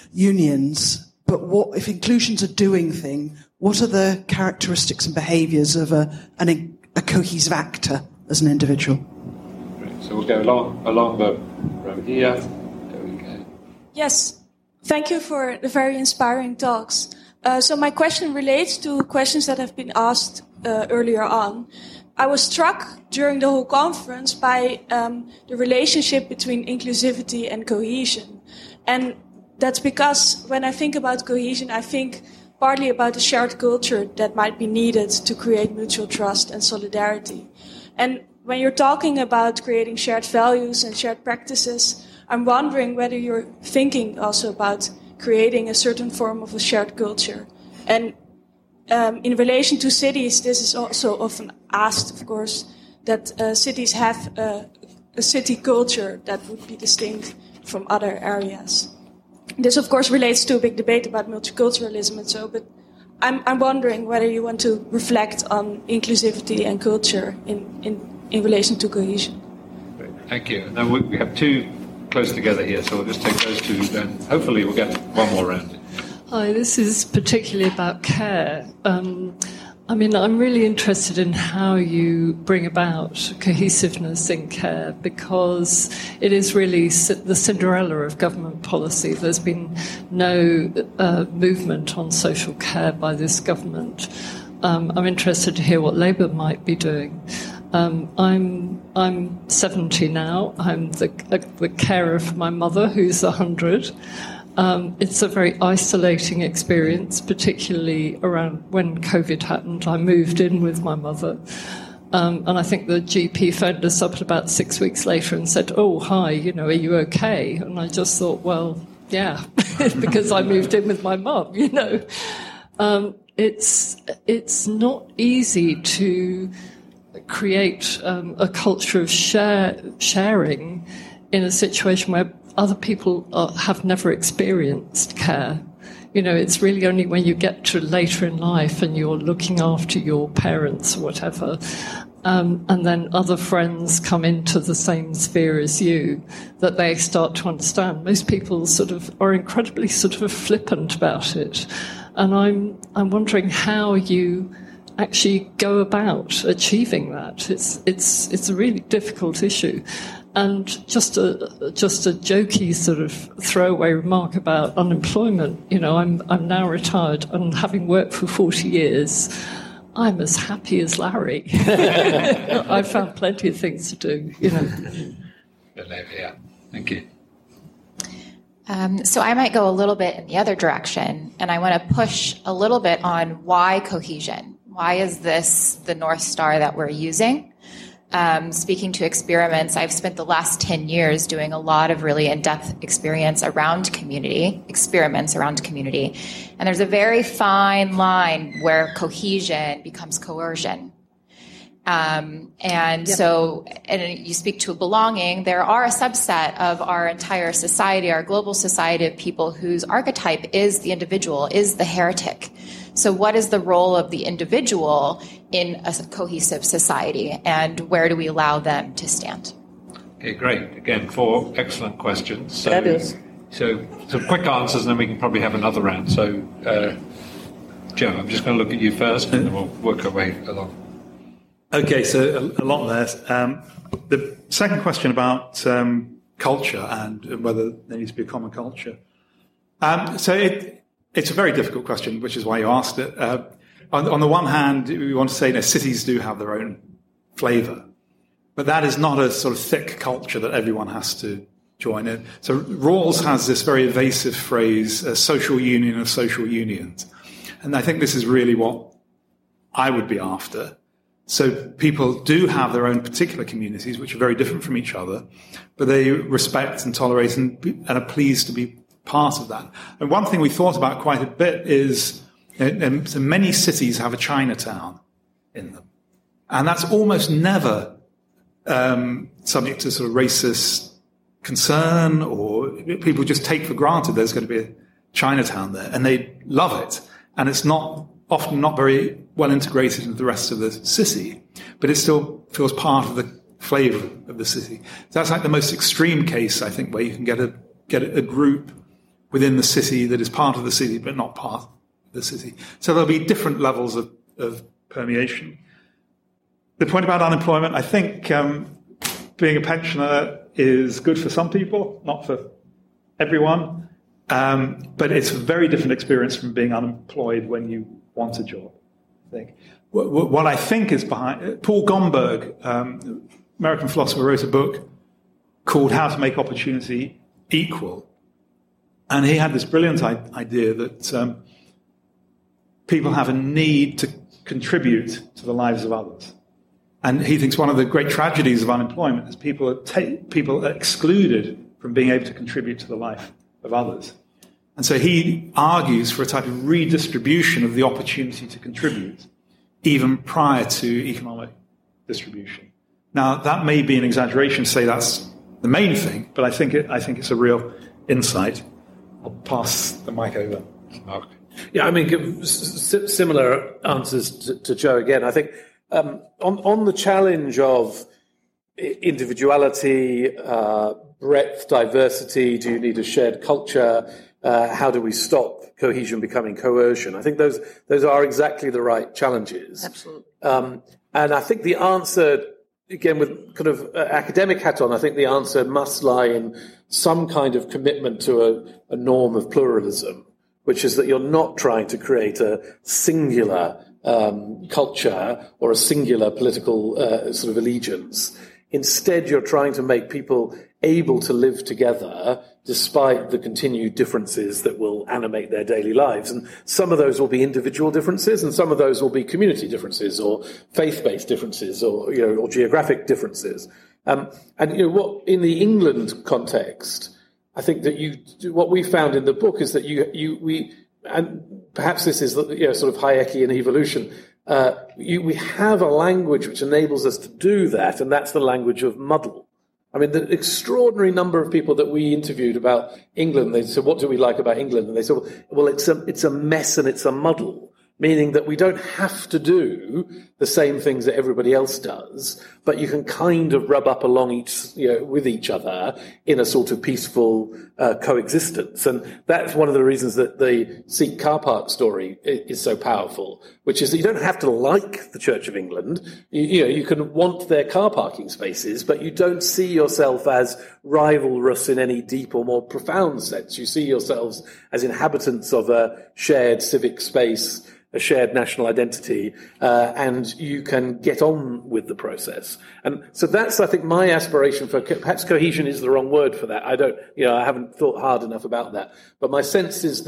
unions. But what, if inclusion's a doing thing, what are the characteristics and behaviours of a, an, a cohesive actor as an individual? Right, so we'll go along along the road here. There we go. Yes, thank you for the very inspiring talks. Uh, so my question relates to questions that have been asked uh, earlier on. I was struck during the whole conference by um, the relationship between inclusivity and cohesion. And that's because when I think about cohesion, I think partly about the shared culture that might be needed to create mutual trust and solidarity. And when you're talking about creating shared values and shared practices, I'm wondering whether you're thinking also about creating a certain form of a shared culture. And Um, in relation to cities, this is also often asked, of course, that uh, cities have a, a city culture that would be distinct from other areas. This, of course, relates to a big debate about multiculturalism and so, but I'm, I'm wondering whether you want to reflect on inclusivity and culture in, in, in relation to cohesion. Great. Thank you. Now we have two close together here, so we'll just take those two, then hopefully we'll get one more round. Hi, this is particularly about care. Um, I mean, I'm really interested in how you bring about cohesiveness in care, because it is really the Cinderella of government policy. There's been no uh, movement on social care by this government. Um, I'm interested to hear what Labour might be doing. Um, I'm I'm seventy now. I'm the, uh, the carer for my mother, who's one hundred. Um, it's a very isolating experience, particularly around when COVID happened. I moved in with my mother, um, and I think the G P phoned us up about six weeks later and said, "Oh, hi, you know, are you okay?" And I just thought, well, yeah, because I moved in with my mum, you know. Um, it's it's not easy to create um, a culture of share, sharing in a situation where other people are, have never experienced care. You know, it's really only when you get to later in life and you're looking after your parents or whatever, um, and then other friends come into the same sphere as you, that they start to understand. Most people sort of are incredibly sort of flippant about it. And I'm I'm wondering how you actually go about achieving that. It's it's it's a really difficult issue. And just a just a jokey sort of throwaway remark about unemployment. You know, I'm I'm now retired, and having worked for forty years, I'm as happy as Larry. I've found plenty of things to do. You know. Yeah, thank you. Um, so I might go a little bit in the other direction, and I want to push a little bit on why cohesion. Why is this the North Star that we're using? Um, speaking to experiments, I've spent the last ten years doing a lot of really in-depth experience around community, experiments around community. And there's a very fine line where cohesion becomes coercion. Um, and yep. so, and you speak to belonging, there are a subset of our entire society, our global society of people whose archetype is the individual, is the heretic. So what is the role of the individual in a cohesive society, and where do we allow them to stand? Okay, great. Again, four excellent questions. So, that is. So some quick answers, and then we can probably have another round. So, uh, Joe, I'm just going to look at you first, and then we'll work our way along. Okay, so a, a lot there. Um, the second question about um, culture and whether there needs to be a common culture. Um, so it, it's a very difficult question, which is why you asked it. Uh, on, on the one hand, we want to say that cities do have their own flavour, but that is not a sort of thick culture that everyone has to join in. So Rawls has this very evasive phrase, a social union of social unions. And I think this is really what I would be after. So people do have their own particular communities, which are very different from each other, but they respect and tolerate and, be, and are pleased to be part of that. And one thing we thought about quite a bit is, and so many cities have a Chinatown in them. And that's almost never um, subject to sort of racist concern, or people just take for granted there's going to be a Chinatown there, and they love it. And it's not often not very well integrated into the rest of the city, but it still feels part of the flavour of the city. So that's like the most extreme case, I think, where you can get a get a group within the city that is part of the city but not part of the city. So there'll be different levels of, of permeation. The point about unemployment, I think um, being a pensioner is good for some people, not for everyone, um, but it's a very different experience from being unemployed when you want a job, I think. What, what I think is behind... Paul Gomberg, um, American philosopher, wrote a book called How to Make Opportunity Equal. And he had this brilliant I- idea that um, people have a need to contribute to the lives of others. And he thinks one of the great tragedies of unemployment is people are, ta- people are excluded from being able to contribute to the life of others. And so he argues for a type of redistribution of the opportunity to contribute, even prior to economic distribution. Now, that may be an exaggeration to say that's the main thing, but I think it, I think it's a real insight. I'll pass the mic over. Mark. Yeah, I mean, give s- similar answers to, to Joe again. I think um, on, on the challenge of individuality, uh, breadth, diversity, do you need a shared culture? Uh, how do we stop cohesion becoming coercion? I think those those are exactly the right challenges. Absolutely. Um, and I think the answer, again, with kind of uh, academic hat on, I think the answer must lie in some kind of commitment to a, a norm of pluralism, which is that you're not trying to create a singular um, culture or a singular political uh, sort of allegiance. Instead, you're trying to make people able to live together despite the continued differences that will animate their daily lives. And some of those will be individual differences, and some of those will be community differences or faith-based differences or, you know, or geographic differences. Um, and, you know, what in the England context, I think that you, what we found in the book is that you, you, we, and perhaps this is, you know, sort of Hayekian evolution, uh, you, we have a language which enables us to do that, and that's the language of muddle. I mean, the extraordinary number of people that we interviewed about England, they said, what do we like about England? And they said, well, it's a, it's a mess and it's a muddle, meaning that we don't have to do the same things that everybody else does, but you can kind of rub up along each, you know, with each other in a sort of peaceful uh, coexistence. And that's one of the reasons that the Sikh car park story is so powerful, which is that you don't have to like the Church of England. You, you know, you can want their car parking spaces, but you don't see yourself as rivalrous in any deep or more profound sense. You see yourselves as inhabitants of a shared civic space, a shared national identity, uh, and you can get on with the process. And so that's, I think, my aspiration for, co- perhaps cohesion is the wrong word for that. I don't, you know, I haven't thought hard enough about that. But my sense is that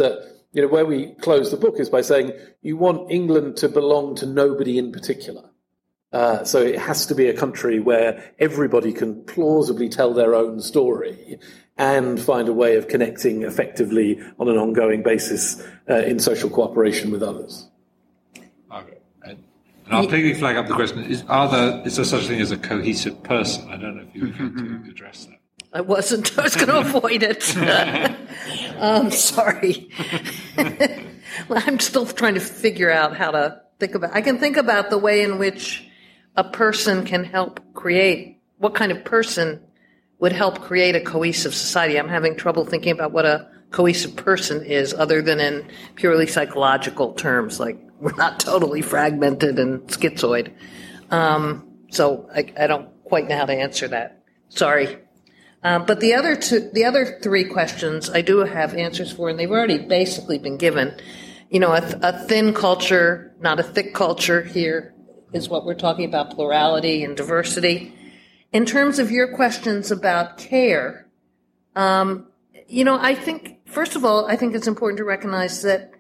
you know, where we close the book is by saying you want England to belong to nobody in particular. Uh, so it has to be a country where everybody can plausibly tell their own story and find a way of connecting effectively on an ongoing basis uh, in social cooperation with others. Okay. And I'll quickly flag up the question: Is are there is there such a thing as a cohesive person? I don't know if you were going to address that. I wasn't. I was going to avoid it. um, sorry. Well, I'm still trying to figure out how to think about. I can think about the way in which a person can help create, what kind of person would help create a cohesive society. I'm having trouble thinking about what a cohesive person is other than in purely psychological terms, like we're not totally fragmented and schizoid. Um, so I, I don't quite know how to answer that. Sorry. Um, but the other two, the other three questions I do have answers for, and they've already basically been given. You know, a, a thin culture, not a thick culture here is what we're talking about, plurality and diversity. In terms of your questions about care, um, you know, I think, first of all, I think it's important to recognize that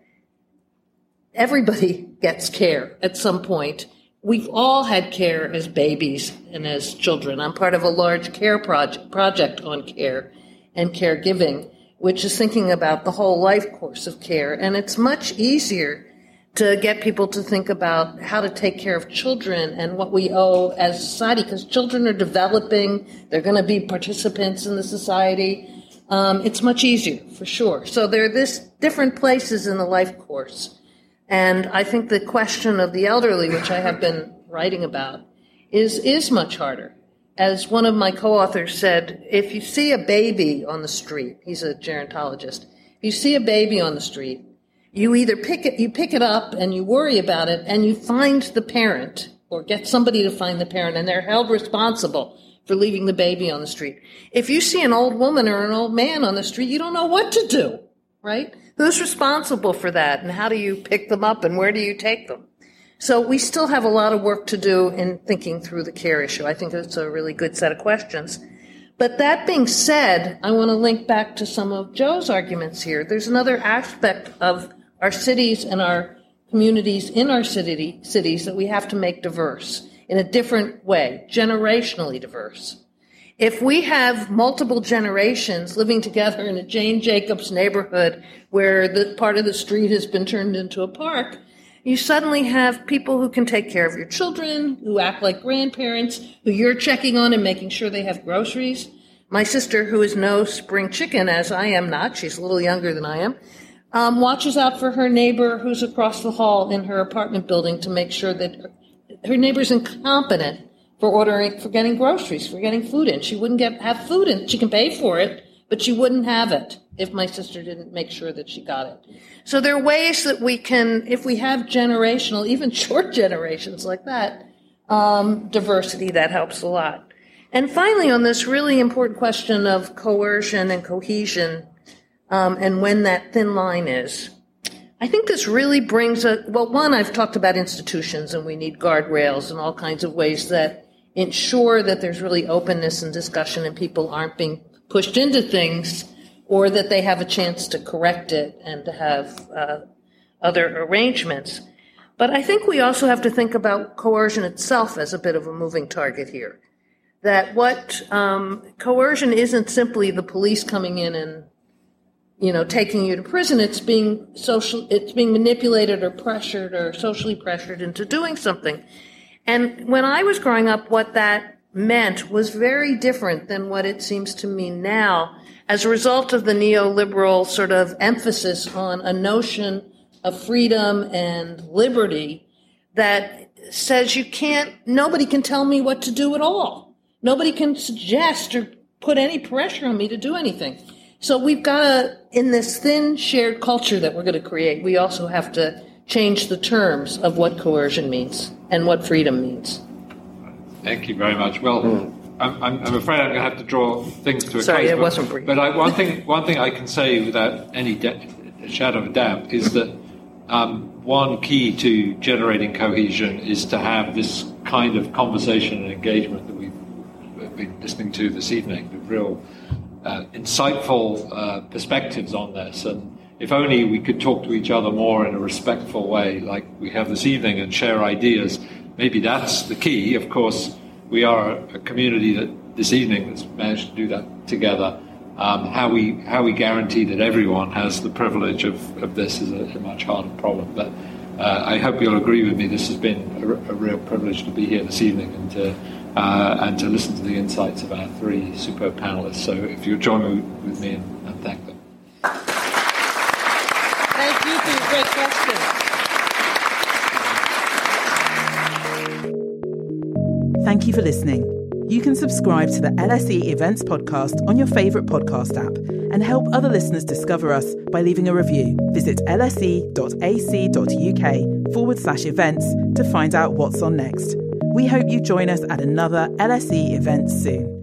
everybody gets care at some point. We've all had care as babies and as children. I'm part of a large care project, project on care and caregiving, which is thinking about the whole life course of care. And it's much easier to get people to think about how to take care of children and what we owe as a society, because children are developing, they're going to be participants in the society. Um, it's much easier, for sure. So there are this different places in the life course. And I think the question of the elderly, which I have been writing about, is, is much harder. As one of my co-authors said, if you see a baby on the street, he's a gerontologist, if you see a baby on the street, you either pick it, you pick it up and you worry about it and you find the parent or get somebody to find the parent and they're held responsible for leaving the baby on the street. If you see an old woman or an old man on the street, you don't know what to do, right? Who's responsible for that and how do you pick them up and where do you take them? So we still have a lot of work to do in thinking through the care issue. I think it's a really good set of questions. But that being said, I want to link back to some of Joe's arguments here. There's another aspect of our cities and our communities in our city, cities that we have to make diverse in a different way, generationally diverse. If we have multiple generations living together in a Jane Jacobs neighborhood where the part of the street has been turned into a park, you suddenly have people who can take care of your children, who act like grandparents, who you're checking on and making sure they have groceries. My sister, who is no spring chicken, as I am not, she's a little younger than I am, Um, watches out for her neighbor who's across the hall in her apartment building to make sure that her, her neighbor's incompetent for ordering, for getting groceries, for getting food in. She wouldn't get have food in. She can pay for it, but she wouldn't have it if my sister didn't make sure that she got it. So there are ways that we can, if we have generational, even short generations like that, um, diversity, that helps a lot. And finally, on this really important question of coercion and cohesion, Um, and when that thin line is. I think this really brings a, well, one, I've talked about institutions and we need guardrails and all kinds of ways that ensure that there's really openness and discussion and people aren't being pushed into things or that they have a chance to correct it and to have uh, other arrangements. But I think we also have to think about coercion itself as a bit of a moving target here. That what um, coercion isn't simply the police coming in and you know, taking you to prison, it's being social, it's being manipulated or pressured or socially pressured into doing something. And when I was growing up, what that meant was very different than what it seems to me now as a result of the neoliberal sort of emphasis on a notion of freedom and liberty that says you can't, nobody can tell me what to do at all. Nobody can suggest or put any pressure on me to do anything. So we've got to, in this thin shared culture that we're going to create, we also have to change the terms of what coercion means and what freedom means. Thank you very much. Well, mm. I'm, I'm afraid I'm going to have to draw things to a Sorry, close. it but, wasn't brief. But I, one thing, one thing I can say without any de- shadow of a doubt is that um, one key to generating cohesion is to have this kind of conversation and engagement that we've been listening to this evening, the real Uh, insightful uh, perspectives on this, and if only we could talk to each other more in a respectful way, like we have this evening, and share ideas. Maybe that's the key. Of course, we are a community that this evening has managed to do that together. Um, how we how we guarantee that everyone has the privilege of, of this is a, a much harder problem. But uh, I hope you'll agree with me. This has been a, a real privilege to be here this evening and to uh, and to listen to the insights of our three superb panelists. So if you'll join me with me and, and thank them. Thank you for your great questions. Thank you for listening. You can subscribe to the L S E Events podcast on your favourite podcast app and help other listeners discover us by leaving a review. Visit lse.ac.uk forward slash events to find out what's on next. We hope you join us at another L S E event soon.